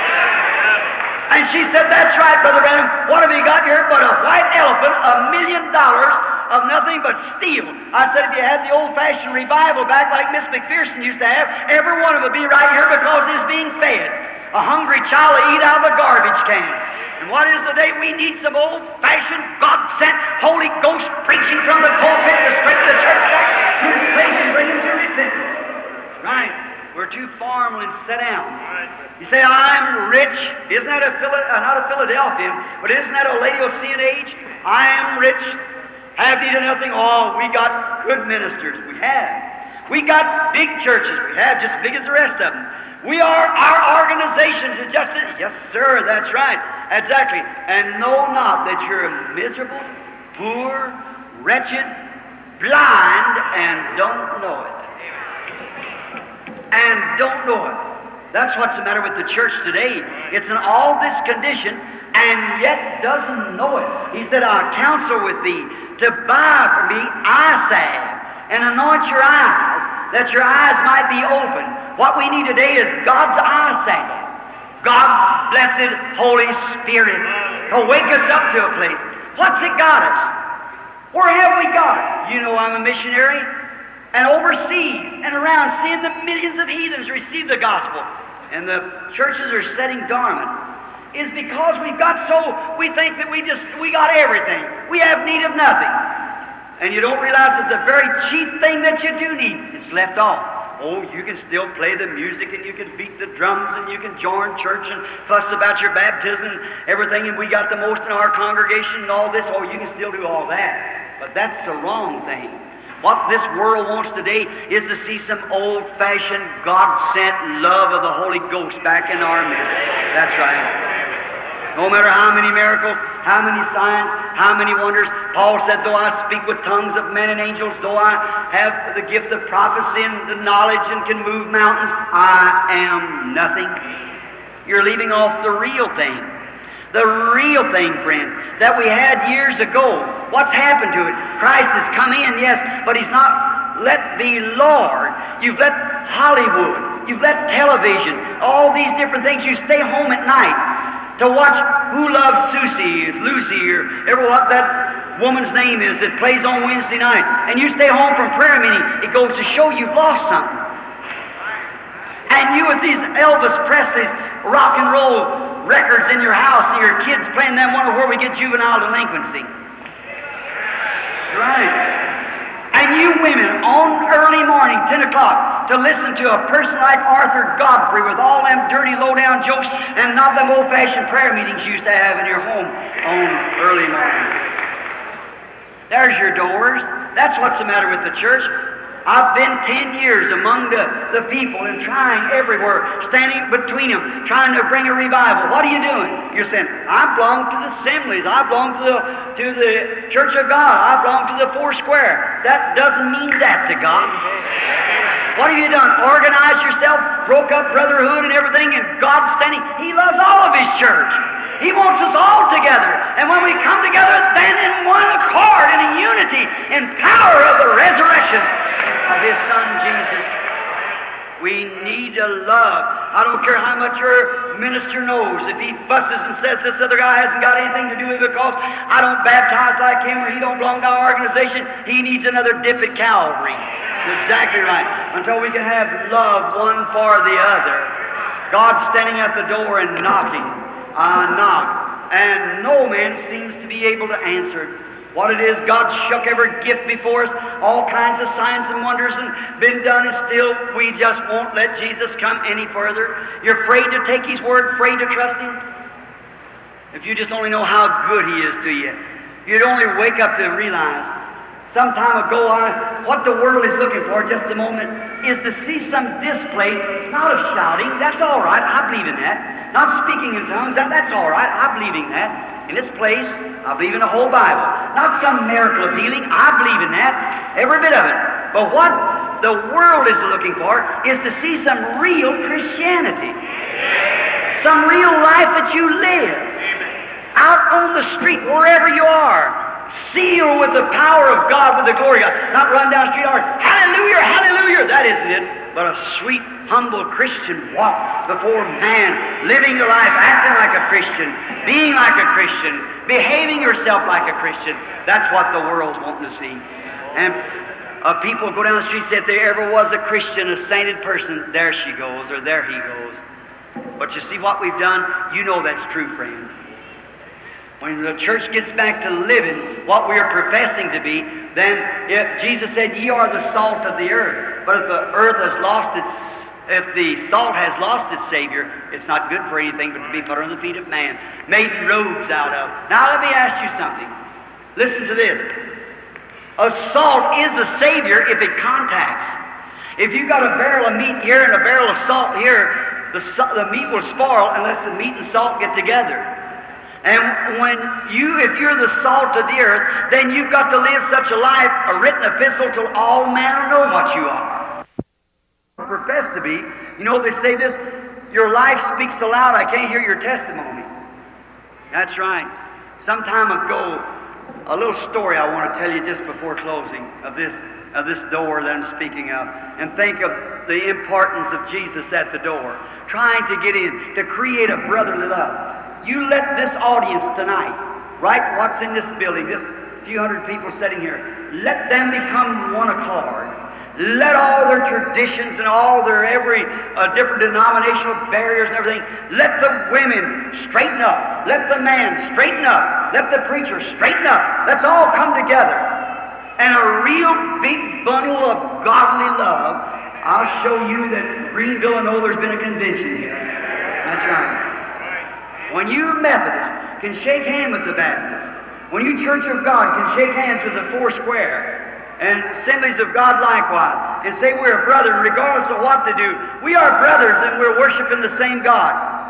And she said, that's right, Brother Branham. What have you got here but a white elephant, $1 million of nothing but steel? I said, if you had the old-fashioned revival back like Miss McPherson used to have, every one of them would be right here because it's being fed. A hungry child will eat out of a garbage can. And what is the day? We need some old-fashioned, God-sent, Holy Ghost preaching from the pulpit to straighten the church back to His place and bring them to repentance. Right. We're too formal and set down. You say, I'm rich. Isn't that not a Philadelphian, but isn't that a Laodicean age? I am rich, have need of nothing. Oh, we got good ministers. We have. We got big churches. We have, just as big as the rest of them. Our organizations are just, yes, sir, that's right, exactly. And know not that you're miserable, poor, wretched, blind, and don't know it. And don't know it. That's what's the matter with the church today. It's in all this condition, and yet doesn't know it. He said, I counsel with thee to buy for me eye salve and anoint your eyes, that your eyes might be open. What we need today is God's eye salve, God's blessed Holy Spirit to wake us up to a place. What's it got us? Where have we got it? You know I'm a missionary, and overseas and around, seeing the millions of heathens receive the gospel, and the churches are setting dormant, is because we think that we got everything. We have need of nothing. And you don't realize that the very chief thing that you do need is left off. Oh, you can still play the music, and you can beat the drums, and you can join church and fuss about your baptism and everything, and we got the most in our congregation and all this. Oh, you can still do all that. But that's the wrong thing. What this world wants today is to see some old-fashioned, God-sent love of the Holy Ghost back in our midst. That's right. No matter how many miracles, how many signs, how many wonders. Paul said, though I speak with tongues of men and angels, though I have the gift of prophecy and the knowledge and can move mountains, I am nothing. You're leaving off the real thing. The real thing, friends, that we had years ago. What's happened to it? Christ has come in, yes, but He's not let be Lord. You've let Hollywood, you've let television, all these different things. You stay home at night to watch Who Loves Lucy, or ever what that woman's name is that plays on Wednesday night. And you stay home from prayer meeting. It goes to show you've lost something. And you with these Elvis Presley's rock and roll records in your house and your kids playing them, wonder where we get juvenile delinquency. That's right. And you women on early morning, 10 o'clock, to listen to a person like Arthur Godfrey with all them dirty, low-down jokes and not them old-fashioned prayer meetings you used to have in your home on early morning. There's your doors. That's what's the matter with the church. I've been 10 years among the people and trying everywhere, standing between them, trying to bring a revival. What are you doing? You're saying, I belong to the assemblies. I belong to the Church of God. I belong to the Four Square. That doesn't mean that to God. What have you done? Organized yourself, broke up brotherhood and everything, and God's standing. He loves all of His church. He wants us all together. And when we come together, then in one accord, in a unity, in power of the resurrection of His Son, Jesus. We need to love. I don't care how much your minister knows. If he fusses and says this other guy hasn't got anything to do with it because I don't baptize like him or he don't belong to our organization, he needs another dip at Calvary. Exactly right. Until we can have love one for the other. God's standing at the door and knocking. I knock. And no man seems to be able to answer it. What it is, God shook every gift before us, all kinds of signs and wonders and been done, and still we just won't let Jesus come any further. You're afraid to take His word, afraid to trust Him? If you just only know how good He is to you. If you'd only wake up to realize. Some time ago, what the world is looking for, just a moment, is to see some display, not of shouting, that's all right, I believe in that. Not speaking in tongues, that's all right, I believe in that. In this place, I believe in the whole Bible. Not some miracle of healing, I believe in that, every bit of it. But what the world is looking for is to see some real Christianity. Some real life that you live. Out on the street, wherever you are. Sealed with the power of God, with the glory of God. Not run down the street or, hallelujah, hallelujah. That isn't it. But a sweet, humble Christian walk before man, living your life, acting like a Christian, being like a Christian, behaving yourself like a Christian. That's what the world's wanting to see. And people go down the street and say, if there ever was a Christian, a sainted person, there she goes, or there he goes. But you see what we've done? You know that's true, friend. When the church gets back to living what we are professing to be, then if Jesus said, ye are the salt of the earth. But if the earth has lost if the salt has lost its Savior, it's not good for anything but to be put on the feet of man, made robes out of. Now let me ask you something. Listen to this. A salt is a Savior if it contacts. If you've got a barrel of meat here and a barrel of salt here, the meat will spoil unless the meat and salt get together. And if you're the salt of the earth, then you've got to live such a life, a written epistle, till all men will know what you are. Profess to be. You know, they say this, your life speaks so loud I can't hear your testimony. That's right. Some time ago, a little story I want to tell you just before closing of this door that I'm speaking of. And think of the importance of Jesus at the door, trying to get in, to create a brotherly love. You let this audience tonight, right, what's in this building, this few hundred people sitting here, let them become one accord. Let all their traditions and all their every different denominational barriers and everything, let the women straighten up. Let the man straighten up. Let the preacher straighten up. Let's all come together. And a real big bundle of godly love. I'll show you that Greenville and there's been a convention here. That's right. When you Methodists can shake hands with the Baptists, when you Church of God can shake hands with the Four Square, and Assemblies of God likewise, and say we're a brother regardless of what they do, we are brothers and we're worshiping the same God.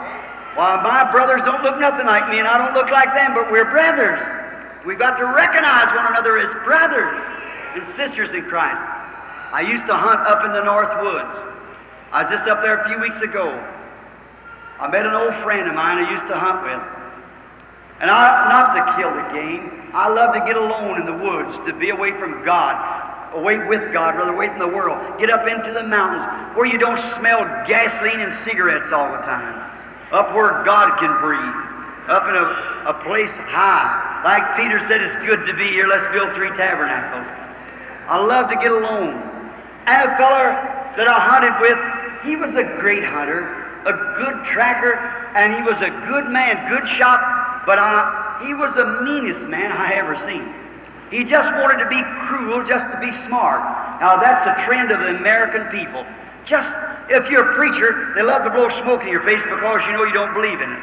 Why, my brothers don't look nothing like me, and I don't look like them, but we're brothers. We've got to recognize one another as brothers and sisters in Christ. I used to hunt up in the North Woods. I was just up there a few weeks ago. I met an old friend of mine I used to hunt with. And not to kill the game. I love to get alone in the woods, to be away from God, away with God, rather away from the world. Get up into the mountains where you don't smell gasoline and cigarettes all the time. Up where God can breathe. Up in a place high. Like Peter said, it's good to be here. Let's build 3 tabernacles. I love to get alone. And a feller that I hunted with, he was a great hunter, a good tracker, and he was a good man, good shot, but he was the meanest man I ever seen. He just wanted to be cruel, just to be smart. Now that's a trend of the American people. Just, if you're a preacher, they love to blow smoke in your face because you know you don't believe in it.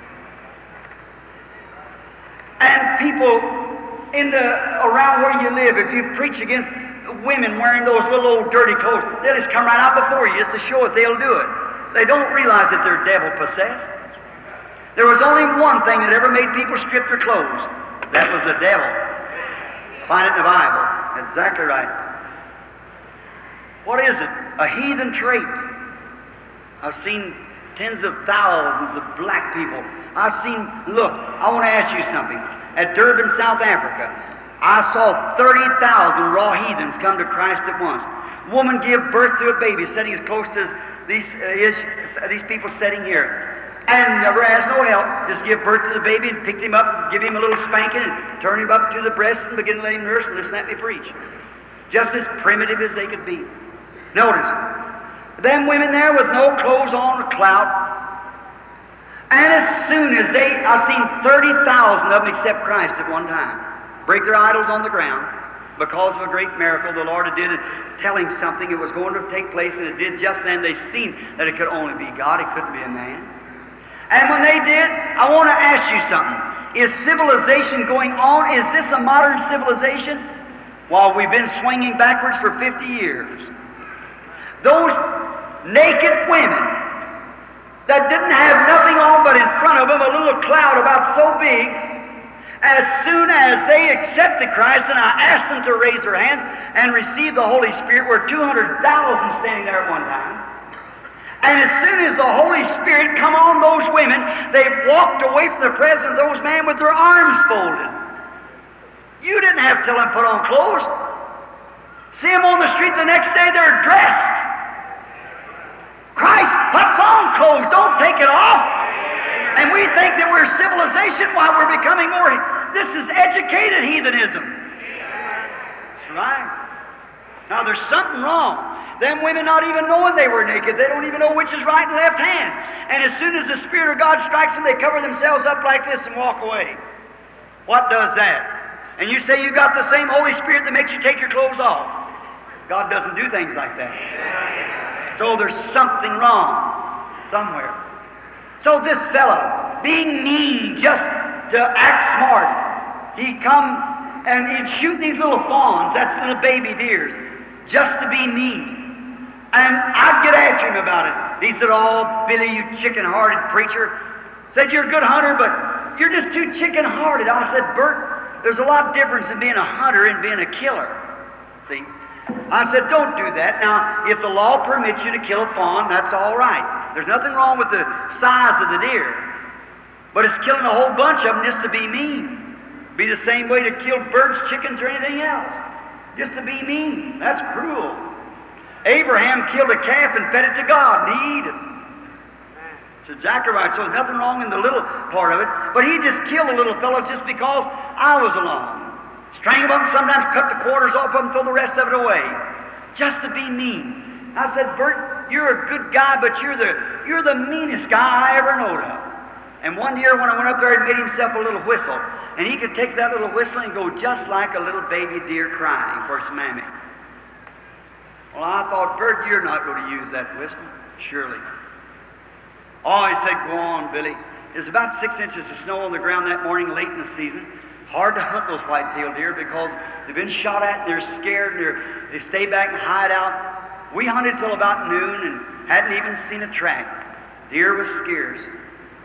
And people around where you live, if you preach against women wearing those little old dirty clothes, they'll just come right out before you just to show it. They'll do it. They don't realize that they're devil-possessed. There was only one thing that ever made people strip their clothes. That was the devil. Find it in the Bible. Exactly right. What is it? A heathen trait. I've seen tens of thousands of black people. Look, I want to ask you something. At Durban, South Africa, I saw 30,000 raw heathens come to Christ at once. Woman give birth to a baby sitting as close as these people sitting here. And never asked no help. Just give birth to the baby and picked him up, give him a little spanking, and turn him up to the breast and begin to let him nurse and listen at me preach. Just as primitive as they could be. Notice, them women there with no clothes on or clout. And as soon as I've seen 30,000 of them accept Christ at one time. Break their idols on the ground because of a great miracle the Lord did it, telling something it was going to take place, and it did just then. They seen that it could only be God, it couldn't be a man. And when they did, I want to ask you something. Is civilization going on? Is this a modern civilization? While we've been swinging backwards for 50 years. Those naked women that didn't have nothing on but in front of them a little cloud about so big, as soon as they accepted Christ, and I asked them to raise their hands and receive the Holy Spirit, were 200,000 standing there at one time. And as soon as the Holy Spirit come on those women, they walked away from the presence of those men with their arms folded. You didn't have to tell them to put on clothes. See them on the street the next day, they're dressed. Christ puts on clothes, don't take it off. And we think that we're civilization while we're becoming more. This is educated heathenism. That's right. Now there's something wrong. Them women not even knowing they were naked. They don't even know which is right and left hand. And as soon as the Spirit of God strikes them, they cover themselves up like this and walk away. What does that? And you say you got the same Holy Spirit that makes you take your clothes off. God doesn't do things like that. So there's something wrong somewhere. So this fellow, being mean just to act smart, he'd come and he'd shoot these little fawns, that's little baby deers, just to be mean. And I'd get after him about it. He said, "Oh, Billy, you chicken-hearted preacher." Said, "You're a good hunter, but you're just too chicken-hearted." I said, "Bert, there's a lot of difference in being a hunter and being a killer." See? I said, "Don't do that. Now, if the law permits you to kill a fawn, that's all right. There's nothing wrong with the size of the deer. But it's killing a whole bunch of them just to be mean. Be the same way to kill birds, chickens, or anything else. Just to be mean. That's cruel. Abraham killed a calf and fed it to God, and he ate it. So exactly right. So there's nothing wrong in the little part of it. But he just killed the little fellows just because I was along. Strangle them, sometimes cut the quarters off of them, throw the rest of it away. Just to be mean. I said, "Bert, you're a good guy, but you're the meanest guy I ever knowed of." And one year when I went up there, he made himself a little whistle. And he could take that little whistle and go just like a little baby deer crying for its mammy. Well, I thought, "Bert, you're not going to use that whistle, surely." Oh, he said, "Go on, Billy." There's about 6 inches of snow on the ground that morning late in the season. Hard to hunt those white-tailed deer because they've been shot at and they're scared and they stay back and hide out. We hunted till about noon and hadn't even seen a track. Deer was scarce.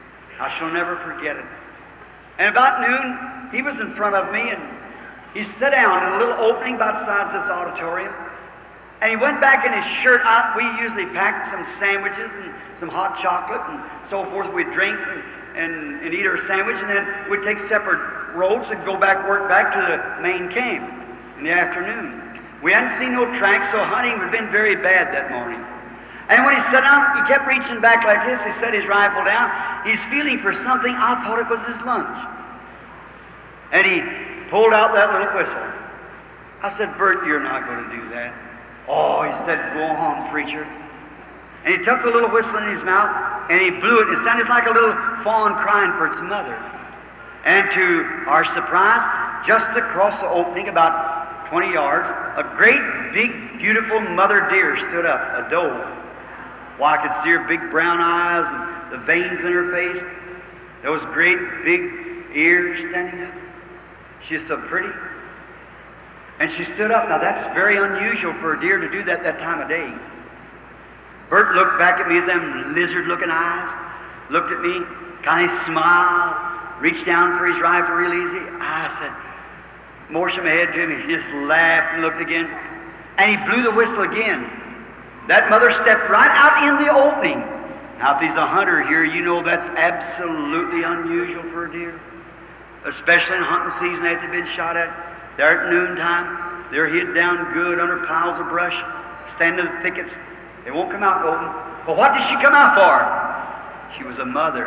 I shall never forget it. And about noon, he was in front of me, and he sat down in a little opening about the size of this auditorium. And he went back in his shirt. We usually packed some sandwiches and some hot chocolate and so forth. We'd drink and eat our sandwich, and then we'd take separate roads and go back, work back to the main camp in the afternoon. We hadn't seen no tracks, so hunting had been very bad that morning. And when he sat down, he kept reaching back like this. He set his rifle down. He's feeling for something. I thought it was his lunch. And he pulled out that little whistle. I said, Bert, you're not going to do that. Oh, he said, go on, preacher. And he took the little whistle in his mouth, and he blew it. It sounded like a little fawn crying for its mother. And to our surprise, just across the opening, about 20 yards, a great, big, beautiful mother deer stood up, a doe. Well, I could see her big brown eyes and the veins in her face. Those great, big ears standing up. She's so pretty. And she stood up. Now, that's very unusual for a deer to do that time of day. Bert looked back at me with them lizard-looking eyes, looked at me, kind of smiled, reached down for his rifle real easy. I said, motioned my head to him. He just laughed and looked again. And he blew the whistle again. That mother stepped right out in the opening. Now, if he's a hunter here, you know that's absolutely unusual for a deer, especially in hunting season after they've been shot at. They're at noontime. They're hid down good under piles of brush, standing in the thickets. They won't come out open. But what did she come out for? She was a mother.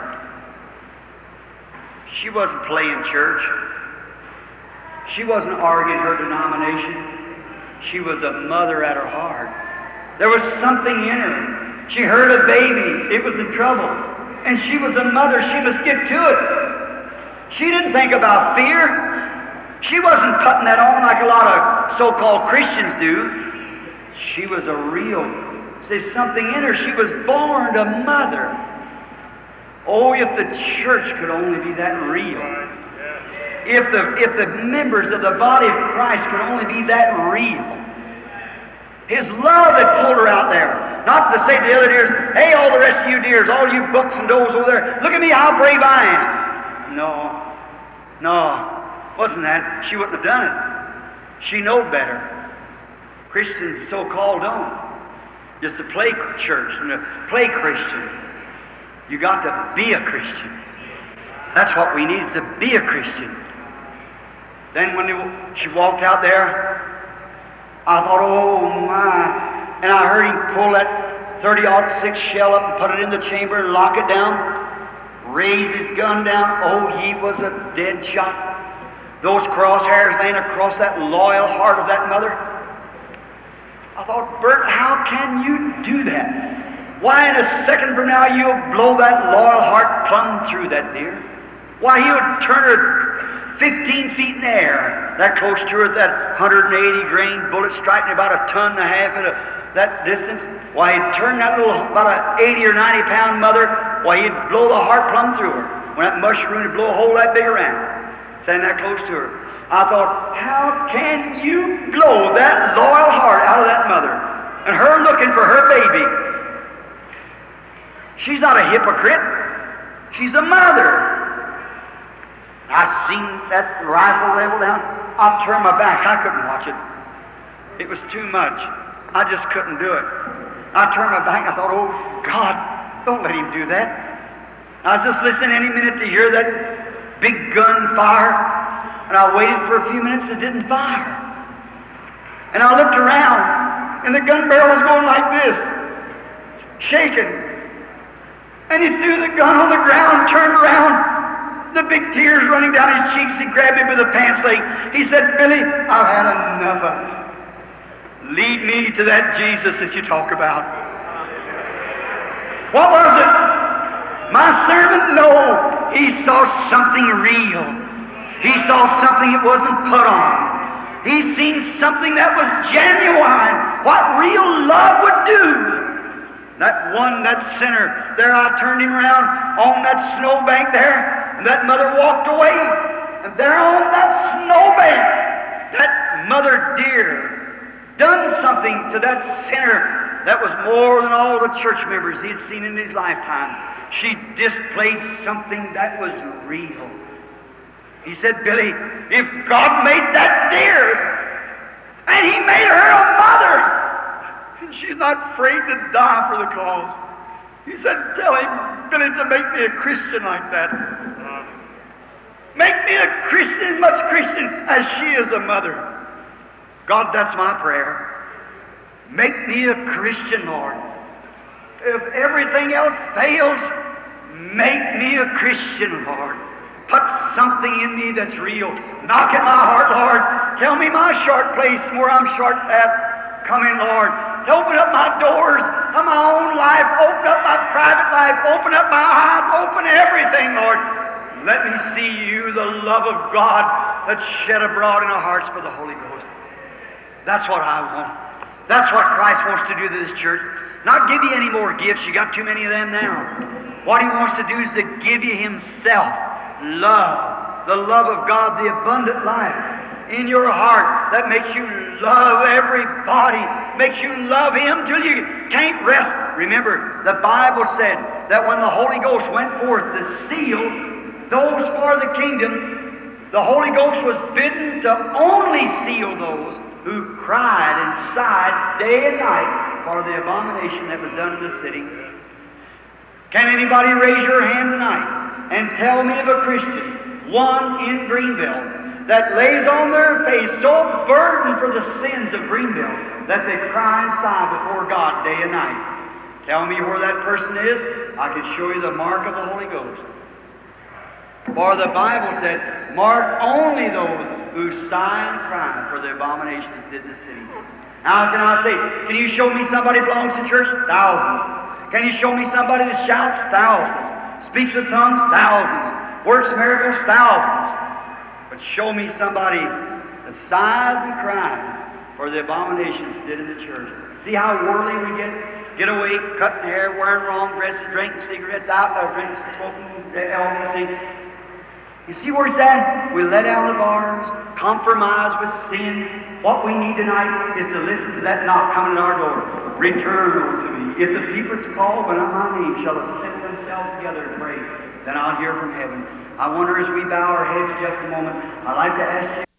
She wasn't playing church. She wasn't arguing her denomination. She was a mother at her heart. There was something in her. She heard a baby. It was in trouble. And she was a mother. She must get to it. She didn't think about fear. She wasn't putting that on like a lot of so-called Christians do. She was a real, there's something in her. She was born a mother. Oh, if the church could only be that real. If the members of the body of Christ could only be that real. His love had pulled her out there. Not to say to the other deers, hey, all the rest of you deers, all you bucks and does over there, look at me, how brave I am. No, wasn't that. She wouldn't have done it. She knowed better. Christians so-called don't. Just to play church and to play Christian. You got to be a Christian. That's what we need, is to be a Christian. Then when she walked out there, I thought, oh my. And I heard him pull that 30-06 shell up and put it in the chamber and lock it down, raise his gun down. Oh, he was a dead shot. Those crosshairs laying across that loyal heart of that mother. I thought, Bert, how can you do that? Why, in a second from now, you'll blow that loyal heart plumb through that deer. Why, he would turn her 15 feet in the air, that close to her, that 180-grain bullet striking about 1.5 tons at that distance. Why, he'd turn that little, about an 80 or 90-pound mother, why, he'd blow the heart plumb through her. When that mushroom would blow a hole that big around, standing that close to her. I thought, how can you blow that loyal heart out of that mother? And her looking for her baby. She's not a hypocrite. She's a mother. I seen that rifle level down. I turned my back. I couldn't watch it. It was too much. I just couldn't do it. I turned my back and I thought, oh, God, don't let him do that. I was just listening any minute to hear that big gun fire. And I waited for a few minutes, it didn't fire. And I looked around, and the gun barrel was going like this, shaking. And he threw the gun on the ground, turned around, the big tears running down his cheeks. He grabbed me by the pants leg. He said, Billy, I've had enough of it. Lead me to that Jesus that you talk about. What was it? My sermon? No. He saw something real. He saw something that wasn't put on. He seen something that was genuine, what real love would do. That sinner, there I turned him around on that snowbank there, and that mother walked away. And there on that snowbank, that mother deer done something to that sinner that was more than all the church members he had seen in his lifetime. She displayed something that was real. He said, Billy, if God made that deer, and He made her a mother, and she's not afraid to die for the cause. He said, tell him, Billy, to make me a Christian like that. Make me a Christian, as much Christian as she is a mother. God, that's my prayer. Make me a Christian, Lord. If everything else fails, make me a Christian, Lord. Put something in me that's real. Knock at my heart, Lord. Tell me my short place where I'm short at. Come in, Lord. Open up my doors of my own life. Open up my private life. Open up my eyes. Open everything, Lord. Let me see you, the love of God that's shed abroad in our hearts for the Holy Ghost. That's what I want. That's what Christ wants to do to this church. Not give you any more gifts. You got too many of them now. What He wants to do is to give you Himself. Love. The love of God, the abundant life in your heart that makes you love everybody, makes you love Him till you can't rest. Remember, the Bible said that when the Holy Ghost went forth to seal those for the kingdom, the Holy Ghost was bidden to only seal those who cried and sighed day and night for the abomination that was done in the city. Can anybody raise your hand tonight and tell me of a Christian, one in Greenville, that lays on their face so burdened for the sins of Greenville that they cry and sigh before God day and night? Tell me where that person is. I can show you the mark of the Holy Ghost. For the Bible said, mark only those who sigh and cry for the abominations did in the city. Now can I say, can you show me somebody who belongs to church? Thousands. Can you show me somebody that shouts? Thousands. Speaks with tongues? Thousands. Works miracles? Thousands. But show me somebody that sighs and cries for the abominations did in the church. See how worldly we get away, cutting hair, wearing wrong dresses, drinking cigarettes, out there, drinking, smoking, all these things. You see where it's at? We let down the bars, compromise with sin. What we need tonight is to listen to that knock coming at our door. Return unto me. If the people that's called by my name shall assemble themselves together and pray, then I'll hear from heaven. I wonder as we bow our heads just a moment, I'd like to ask you.